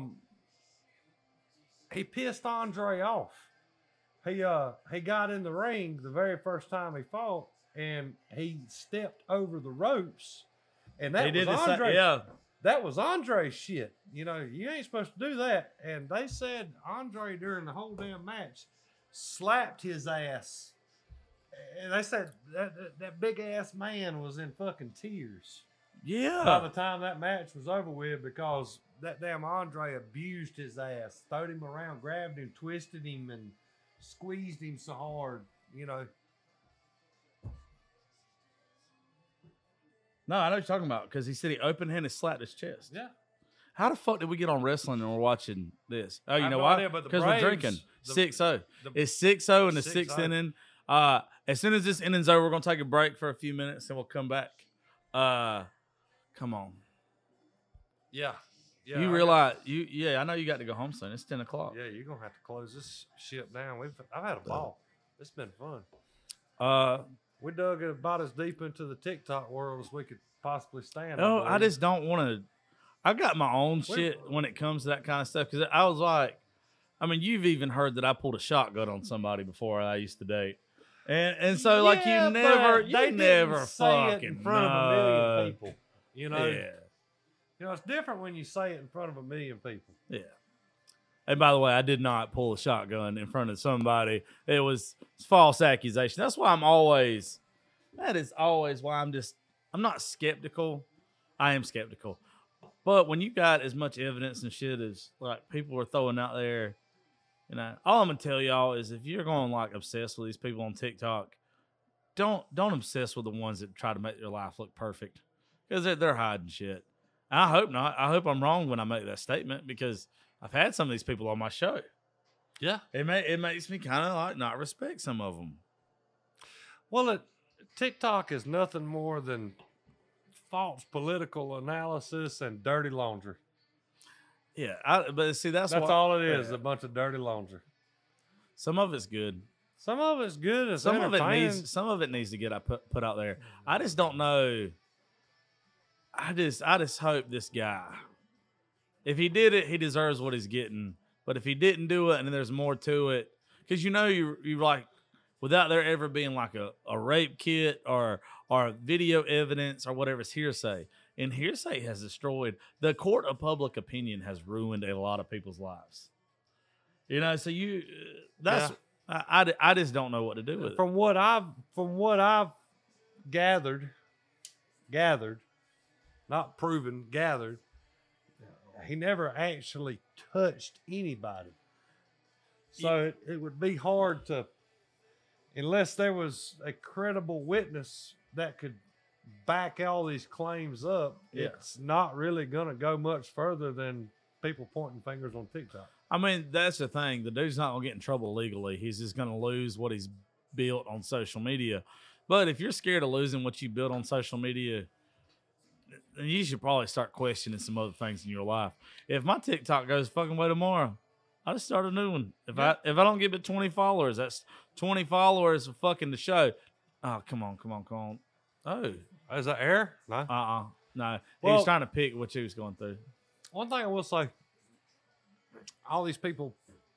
He pissed Andre off. He got in the ring the very first time he fought, and he stepped over the ropes, and that was Andre. That was Andre's shit. You know, you ain't supposed to do that. And they said Andre during the whole damn match slapped his ass. And they said that big ass man was in fucking tears. Yeah. By the time that match was over with, because that damn Andre abused his ass, throwed him around, grabbed him, twisted him, and squeezed him so hard, you know. No, I know what you're talking about, because he said he open-handed slapped his chest. Yeah. How the fuck did we get on wrestling and we're watching this? Oh, you know no why? Because we're drinking. 6-0. It's 6-0 in the 6th inning. As soon as this inning's over, we're going to take a break for a few minutes and we'll come back. Come on. Yeah. You realize, I know you got to go home soon. It's 10 o'clock. Yeah, you're going to have to close this shit down. I've had a ball. It's been fun. We dug about as deep into the TikTok world as we could possibly stand. No, I just don't want to. I got my own shit when it comes to that kind of stuff, because I was like, I mean, you've even heard that I pulled a shotgun on somebody before I used to date, and so like you never say it in front of a million people. You know, it's different when you say it in front of a million people. Yeah. And by the way, I did not pull a shotgun in front of somebody. It was false accusation. That's why that is always why I'm not skeptical. I am skeptical. But when you got as much evidence and shit as like people are throwing out there, you know, all I'm gonna tell y'all is if you're going like obsess with these people on TikTok, don't obsess with the ones that try to make your life look perfect, because they're hiding shit. And I hope not. I hope I'm wrong when I make that statement, because I've had some of these people on my show. Yeah. It makes me kind of like not respect some of them. Well, TikTok is nothing more than false political analysis and dirty laundry. Yeah. But see, that's all it is, a bunch of dirty laundry. Some of it's good. Some of it's good. And some of it needs to get put out there. I just don't know. I just hope this guy, if he did it, he deserves what he's getting. But if he didn't do it, and then there's more to it, because you like, without there ever being like a rape kit or video evidence or whatever's hearsay, and hearsay has destroyed the court of public opinion, has ruined a lot of people's lives. You know, so I just don't know what to do with it. From what I've gathered, not proven, gathered. He never actually touched anybody. So it would be hard to, unless there was a credible witness that could back all these claims up, it's not really going to go much further than people pointing fingers on TikTok. I mean, that's the thing. The dude's not going to get in trouble legally. He's just going to lose what he's built on social media. But if you're scared of losing what you built on social media, then you should probably start questioning some other things in your life. If my TikTok goes fucking way tomorrow, I'll just start a new one. If I don't get it 20 followers, that's 20 followers of fucking the show. Oh, come on. Oh. Is that air? No. No. He was trying to pick what he was going through. One thing I will say, all these people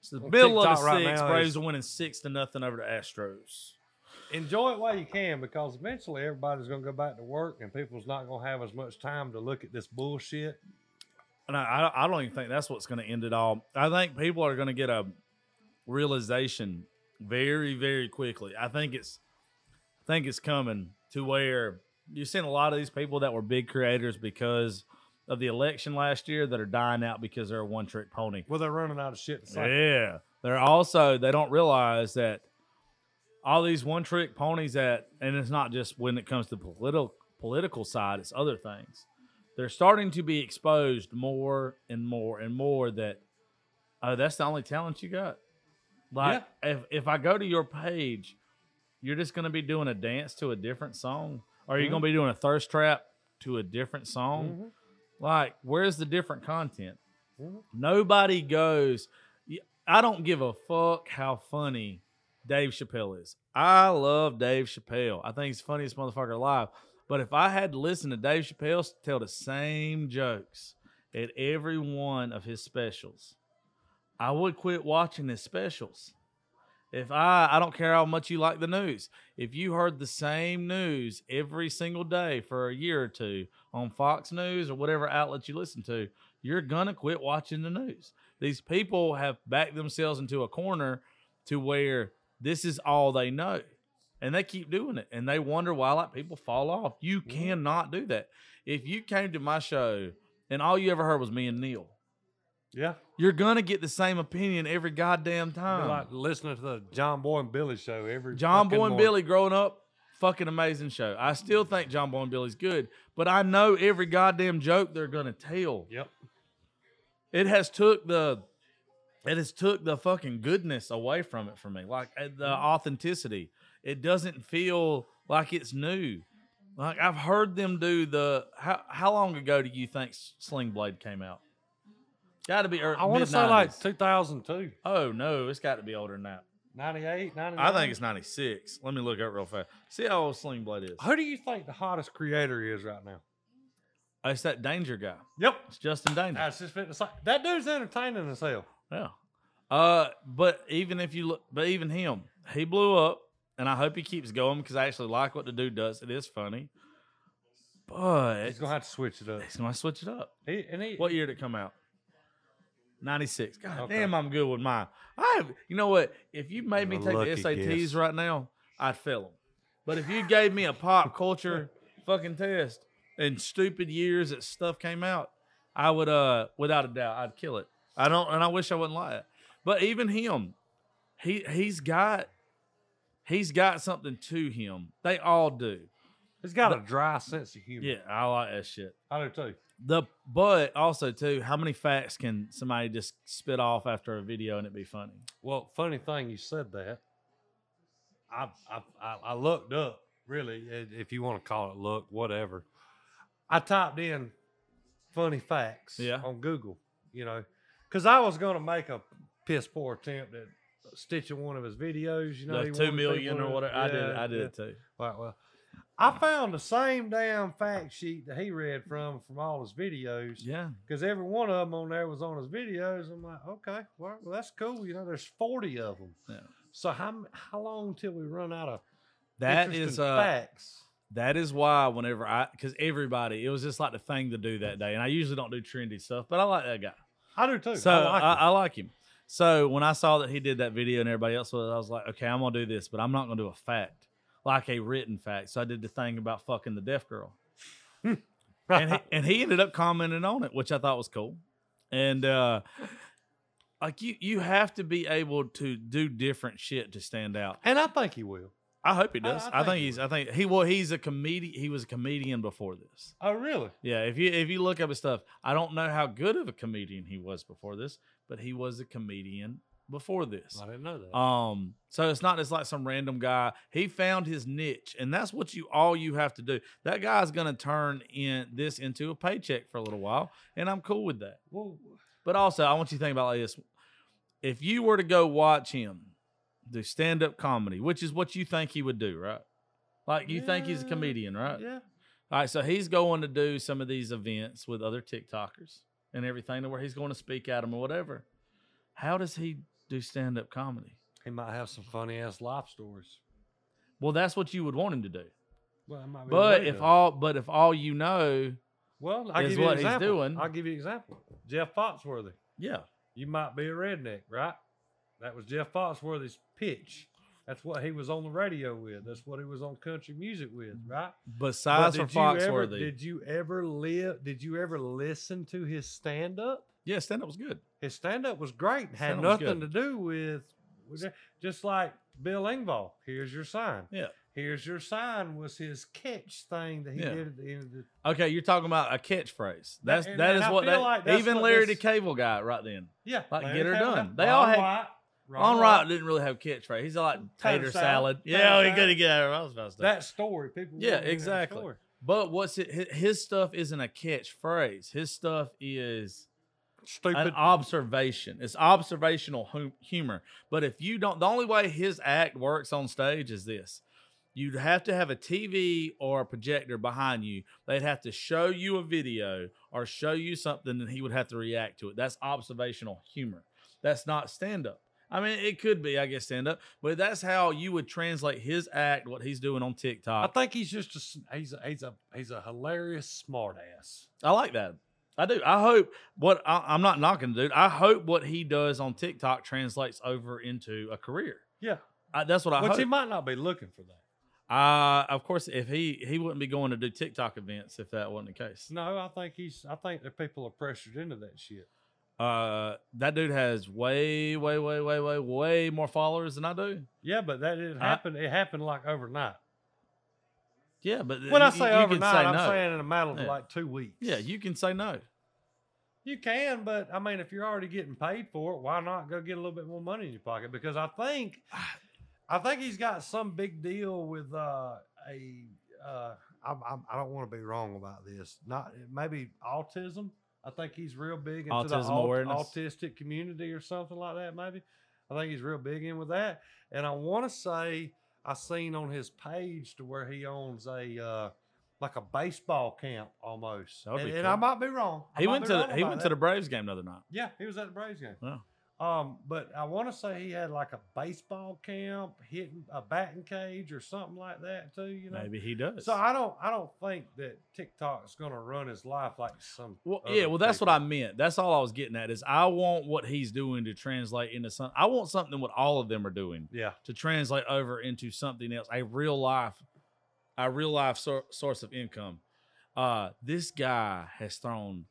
It's the On middle of TikTok the right sixth. now Braves is- are winning 6-0 over the Astros. Enjoy it while you can, because eventually everybody's going to go back to work and people's not going to have as much time to look at this bullshit. And I don't even think that's what's going to end it all. I think people are going to get a realization very, very quickly. I think it's coming to where you've seen a lot of these people that were big creators because of the election last year that are dying out because they're a one-trick pony. Well, they're running out of shit to say. Yeah. They don't realize that all these one-trick ponies that, and it's not just when it comes to political side, it's other things. They're starting to be exposed more and more and more that, oh, that's the only talent you got. Like, if I go to your page, you're just going to be doing a dance to a different song? Or are you going to be doing a thirst trap to a different song? Like, where's the different content? Nobody goes, I don't give a fuck how funny Dave Chappelle is. I love Dave Chappelle. I think he's the funniest motherfucker alive. But if I had to listen to Dave Chappelle tell the same jokes at every one of his specials, I would quit watching his specials. If I don't care how much you like the news. If you heard the same news every single day for a year or two on Fox News or whatever outlet you listen to, you're going to quit watching the news. These people have backed themselves into a corner to where this is all they know. And they keep doing it. And they wonder why like people fall off. You cannot do that. If you came to my show and all you ever heard was me and Neil, you're going to get the same opinion every goddamn time. Like listening to the John Boy and Billy show every John fucking Boy and morning. Billy growing up, fucking amazing show. I still think John Boy and Billy's good, but I know every goddamn joke they're going to tell. Yep. It has took the fucking goodness away from it for me. Like the authenticity. It doesn't feel like it's new. Like I've heard them do how long ago do you think Sling Blade came out? Got to be early. I want to say like 2002. Oh no, it's got to be older than that. 98, 99. I think it's 96. Let me look up real fast. See how old Sling Blade is. Who do you think the hottest creator is right now? Oh, it's that Danger guy. Yep. It's Justin Danger. That's just fit to say. That dude's entertaining himself. Yeah. But even him, he blew up, and I hope he keeps going because I actually like what the dude does. It is funny. But He's going to have to switch it up. he's going to switch it up. He, What year did it come out? 96. God Okay. damn, I'm good with mine. You know what? If you made me A take the lucky SATs guess. right now, I'd fail them. But if you gave me a pop culture fucking test and stupid years that stuff came out, I would, without a doubt, I'd kill it. I wish I wouldn't lie. But even him, he's got something to him. They all do. He's got a dry sense of humor. Yeah, I like that shit. I do too. But also too, how many facts can somebody just spit off after a video and it be funny? Well, funny thing you said that. I looked up, really, if you want to call it look, whatever. I typed in funny facts on Google, because I was going to make a piss poor attempt at stitching one of his videos. The 2 million or whatever. I did it too. Right, well, I found the same damn fact sheet that he read from all his videos. Yeah. Because every one of them on there was on his videos. I'm like, okay, well that's cool. There's 40 of them. Yeah. So how long till we run out of That facts? That is why because everybody, it was just like the thing to do that day. And I usually don't do trendy stuff, but I like that guy. I do too. So I like him. So when I saw that he did that video and everybody else was, I was like, okay, I'm going to do this, but I'm not going to do a fact. Like a written fact. So I did the thing about fucking the deaf girl. and he ended up commenting on it, which I thought was cool. And like you have to be able to do different shit to stand out. And I think he will. I hope he does. I think he's a comedian. He was a comedian before this. Oh, really? Yeah, if you look up his stuff, I don't know how good of a comedian he was before this, but he was a comedian before this. I didn't know that. So it's not just like some random guy. He found his niche, and that's what all you have to do. That guy's gonna turn this into a paycheck for a little while, and I'm cool with that. Well, But also, I want you to think about like this: if you were to go watch him do stand-up comedy, which is what you think he would do, right? Like you think he's a comedian, right? yeah. All right, so he's going to do some of these events with other TikTokers and everything, to where he's going to speak at them or whatever. How does he do stand-up comedy. He might have some funny ass life stories. Well, that's what you would want him to do. Well, that might be But what he if does. all you know, well, I'll is give you what an he's example. doing. I'll give you an example. Jeff Foxworthy. yeah, You might be a redneck, right? That was Jeff Foxworthy's pitch. That's what he was on the radio with. That's what he was on country music with, right? besides for Foxworthy. Did you ever listen to his stand up? Yeah, stand-up was good. His stand up was great. Had Stand-up was nothing good. to do with just like Bill Engvall. Here's your sign. Yeah. Here's your sign was his catch thing that he Yeah. did at the end of the. Okay, you're talking about a catchphrase. That And is I what feel that, like that's even what Larry this- the Cable guy right then. Yeah. Like, Larry get her Cable done. Guy. They all Ron had- White, Ron Wright didn't really have a catchphrase. He's like tater salad. Tater Yeah, he salad. could have get out. I was about to say. That story, people. Yeah, want to hear that exactly. story. But his stuff isn't a catchphrase. His stuff is Stupid. an observation. It's observational humor. But if you don't, the only way his act works on stage is this. You'd have to have a TV or a projector behind you. They'd have to show you a video or show you something, and he would have to react to it. That's observational humor. That's not stand-up. I mean, it could be, I guess, stand-up, but that's how you would translate his act, what he's doing on I TikTok. think he's just he's a hilarious smartass. I like that. I do. I hope I'm not knocking the dude. I hope what he does on TikTok translates over into a career. Yeah, That's what I which hope. he might not be looking for that. Of course, if he wouldn't be going to do TikTok events if that wasn't the case. No, I think that people are pressured into that shit. That dude has way more followers than I do. Yeah, but that didn't happen. It happened like overnight. Yeah, but When I you say can overnight, say I'm no. saying in a matter of Yeah. like 2 weeks. Yeah, you can say no. You can, but I mean, if you're already getting paid for it, why not go get a little bit more money in your pocket? Because I think he's got some big deal with I don't want to be wrong about this. Not maybe autism. I think he's real big into the Autism awareness. autistic community or something like that. Maybe I think he's real big in with that. And I want to say I seen on his page to where he owns a like a baseball camp almost. That would be And cool. I might be wrong. He went to the Braves game the other night. Yeah, he was at the Braves game. Yeah. But I want to say he had like a baseball camp, hitting a batting cage or something like that too. You know, Maybe he does. So I don't think that TikTok's going to run his life like some. Well, other yeah, well, that's what people. I meant. That's all I was getting at. Is I want what he's doing to translate into something. I want something what all of them are doing Yeah, to translate over into something else, a real life source of income. This guy has thrown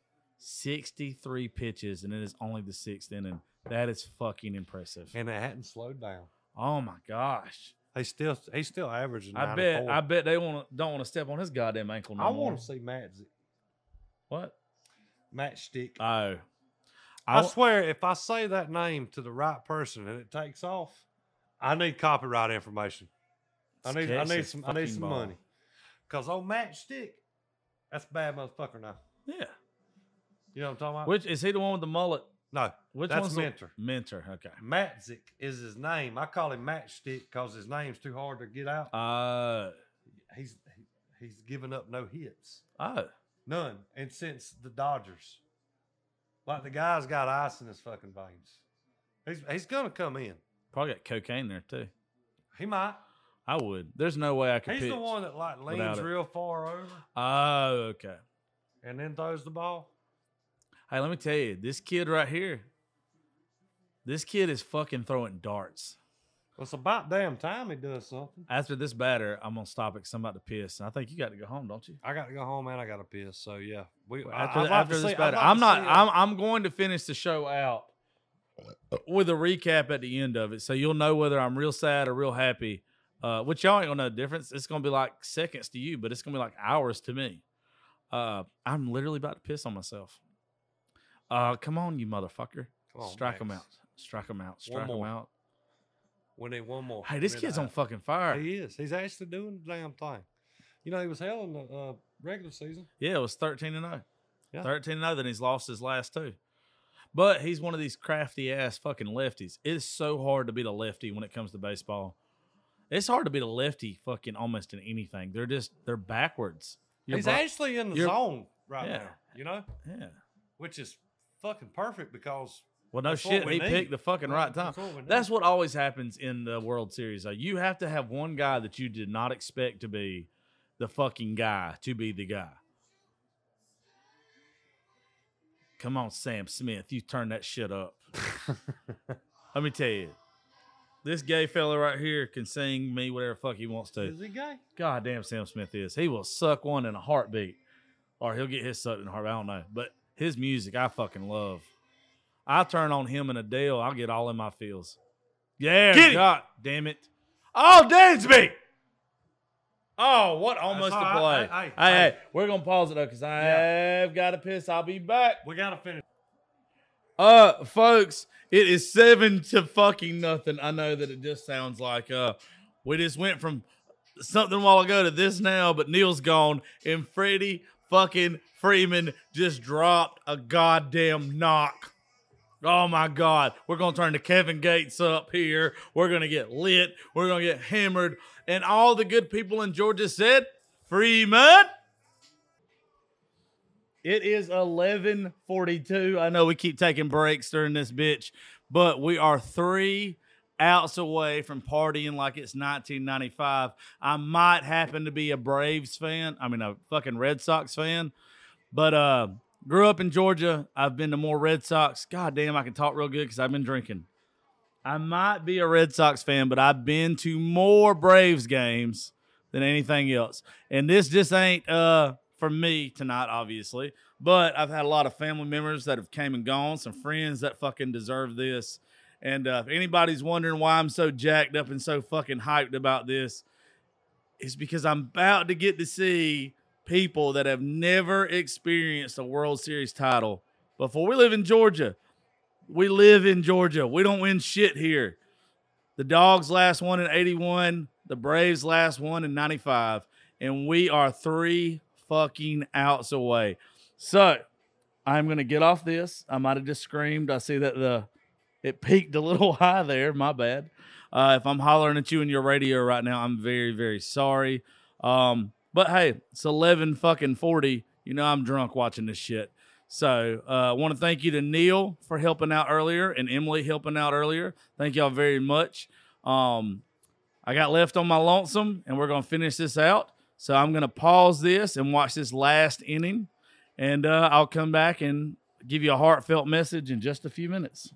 63 pitches, and it is only the 6th inning. That is fucking impressive. and it hadn't slowed down. Oh my gosh! He's still averaging. I 94. bet they don't want to step on his goddamn ankle no I more. want to see What? Matchstick. Oh, I swear, if I say that name to the right person and it takes off, I need copyright information. I need some money. Cause old Matchstick, that's a bad motherfucker now. Yeah. You know what I'm talking about? Which is he the one with the mullet? No, Which that's one's Mentor. Mentor. Okay. Matzik is his name. I call him Matchstick because his name's too hard to get out. He's given up no hits, none, and since the Dodgers, like the guy's got ice in his fucking veins. He's gonna come in. Probably got cocaine there too. He might. I would. There's no way I could He's pitch. the one that like without leans it. real far over Oh, okay. and then throws the ball. Hey, let me tell you, this kid right here, this kid is fucking throwing darts. Well, it's about damn time he does something. After this batter, I'm gonna stop it because I'm about to piss. And I think you got to go home, don't you? I got to go home and I got to piss. So yeah, After this batter, I'm going to finish the show out with a recap at the end of it, so you'll know whether I'm real sad or real happy. Which y'all ain't gonna know the difference. It's gonna be like seconds to you, but it's gonna be like hours to me. I'm literally about to piss on myself. Come on, you motherfucker! Come on, Strike him Max. out! Strike him out! One Strike him more. out! We need one more. Hey, this We need kid's a on half. fucking fire. He is. He's actually doing the damn thing. You know, he was hell in the regular season. Yeah, it was 13-0. Yeah. 13-0. Then he's lost his last two. But he's one of these crafty ass fucking lefties. It is so hard to beat a lefty when it comes to baseball. It's hard to beat a lefty fucking almost in anything. They're backwards. He's actually in the zone right Yeah. now, you know, Yeah. which is fucking perfect because Well, no That's shit. what we He need. picked the fucking right time. That's what we need. That's what always happens in the World Series. You have to have one guy that you did not expect to be the fucking guy to be the guy. Come on, Sam Smith. You turn that shit up. Let me tell you. This gay fella right here can sing me whatever the fuck he wants to. Is he gay? God damn, Sam Smith is. He will suck one in a heartbeat. Or he'll get his sucked in a heartbeat. I don't know. But his music, I fucking love. I turn on him and Adele, I'll get all in my feels. Yeah, Get it. God damn it. Oh, Dansby! Oh, what almost That's a all play. right. Hey, we're going to pause it, though, because I have got to piss. I'll be back. We got to finish. Folks, it is 7-0. I know that it just sounds like we just went from something a while ago to this now, but Neil's gone, and Freddie fucking Freeman just dropped a goddamn knock. Oh my God. We're going to turn the Kevin Gates up here. We're going to get lit. We're going to get hammered. And all the good people in Georgia said, Freeman. It is 11:42. I know we keep taking breaks during this bitch, but we are 3 outs away from partying like it's 1995. I might happen to be a Braves fan. I mean, a fucking Red Sox fan. But grew up in Georgia. I've been to more Red Sox. God damn, I can talk real good because I've been drinking. I might be a Red Sox fan, but I've been to more Braves games than anything else. And this just ain't for me tonight, obviously. But I've had a lot of family members that have came and gone, some friends that fucking deserve this. And if anybody's wondering why I'm so jacked up and so fucking hyped about this, it's because I'm about to get to see people that have never experienced a World Series title before. We live in Georgia. We live in Georgia. We don't win shit here. The Dogs last one in 81. The Braves last one in 95. And we are 3 fucking outs away. So I'm going to get off this. I might have just screamed. I see that it peaked a little high there. My bad. If I'm hollering at you in your radio right now, I'm very, very sorry. But hey, it's 11:40. You know I'm drunk watching this shit. So I want to thank you to Neil for helping out earlier and Emily helping out earlier. Thank y'all very much. I got left on my lonesome, and we're going to finish this out. So I'm going to pause this and watch this last inning, and I'll come back and give you a heartfelt message in just a few minutes.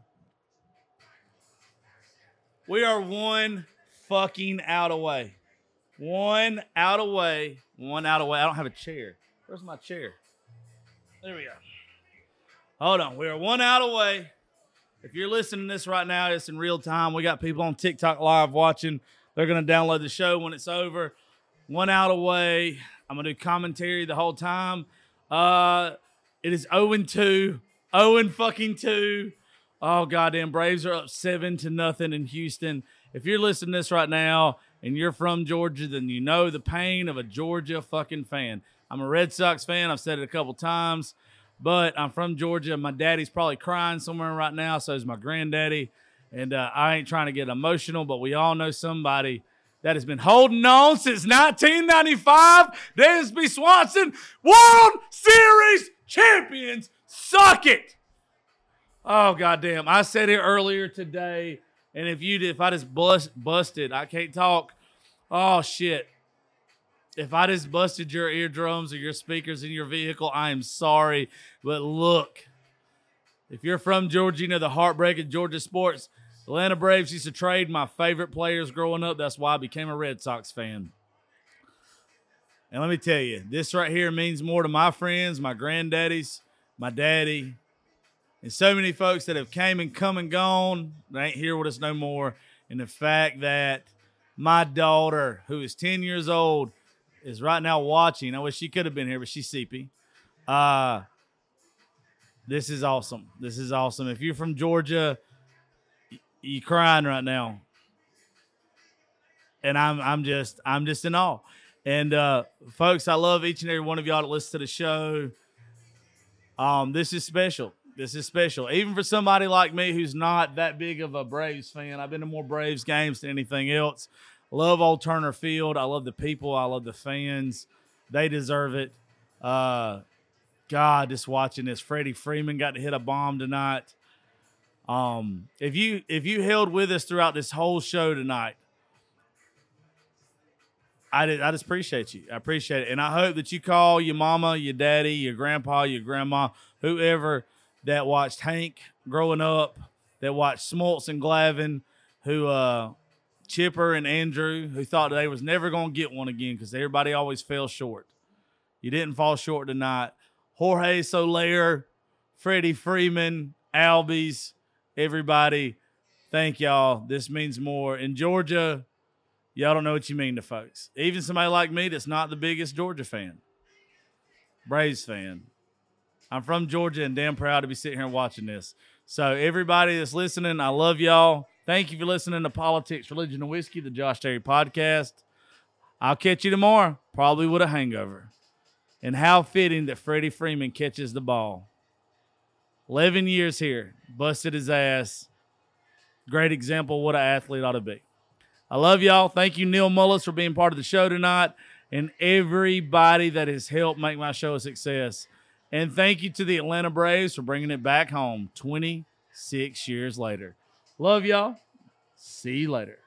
We are 1 fucking out away. 1 out away. 1 out away. I don't have a chair. Where's my chair? There we go. Hold on. We are 1 out away. If you're listening to this right now, it's in real time. We got people on TikTok live watching. They're going to download the show when it's over. 1 out away. I'm going to do commentary the whole time. It is 0-2. 0-2. Oh, goddamn. Braves are up 7-0 in Houston. If you're listening to this right now and you're from Georgia, then you know the pain of a Georgia fucking fan. I'm a Red Sox fan. I've said it a couple times, but I'm from Georgia. My daddy's probably crying somewhere right now. So is my granddaddy. And I ain't trying to get emotional, but we all know somebody that has been holding on since 1995. Dansby Swanson, World Series champions. Suck it. Oh, goddamn. I said it earlier today, and if I just busted, I can't talk. Oh, shit. If I just busted your eardrums or your speakers in your vehicle, I am sorry. But look, if you're from Georgia, you know the heartbreak of Georgia sports. Atlanta Braves used to trade my favorite players growing up. That's why I became a Red Sox fan. And let me tell you, this right here means more to my friends, my granddaddies, my daddy, and so many folks that have came and come and gone. They ain't here with us no more. And the fact that my daughter, who is 10 years old, is right now watching. I wish she could have been here, but she's sleepy. This is awesome. This is awesome. If you're from Georgia, you're crying right now. And I'm just in awe. And folks, I love each and every one of y'all that listen to the show. This is special. This is special. Even for somebody like me who's not that big of a Braves fan. I've been to more Braves games than anything else. Love Old Turner Field. I love the people. I love the fans. They deserve it. God, just watching this. Freddie Freeman got to hit a bomb tonight. If you held with us throughout this whole show tonight, I just appreciate you. I appreciate it. And I hope that you call your mama, your daddy, your grandpa, your grandma, whoever that watched Hank growing up, that watched Smoltz and Glavin, who Chipper and Andrew, who thought they was never going to get one again because everybody always fell short. You didn't fall short tonight. Jorge Soler, Freddie Freeman, Albies, everybody, thank y'all. This means more. In Georgia, y'all don't know what you mean to folks. Even somebody like me that's not the biggest Georgia fan, Braves fan. I'm from Georgia and damn proud to be sitting here and watching this. So everybody that's listening, I love y'all. Thank you for listening to Politics, Religion, and Whiskey, the Josh Terry podcast. I'll catch you tomorrow, probably with a hangover. And how fitting that Freddie Freeman catches the ball. 11 years here, busted his ass. Great example of what an athlete ought to be. I love y'all. Thank you, Neil Mullis, for being part of the show tonight, and everybody that has helped make my show a success. And thank you to the Atlanta Braves for bringing it back home 26 years later. Love y'all. See you later.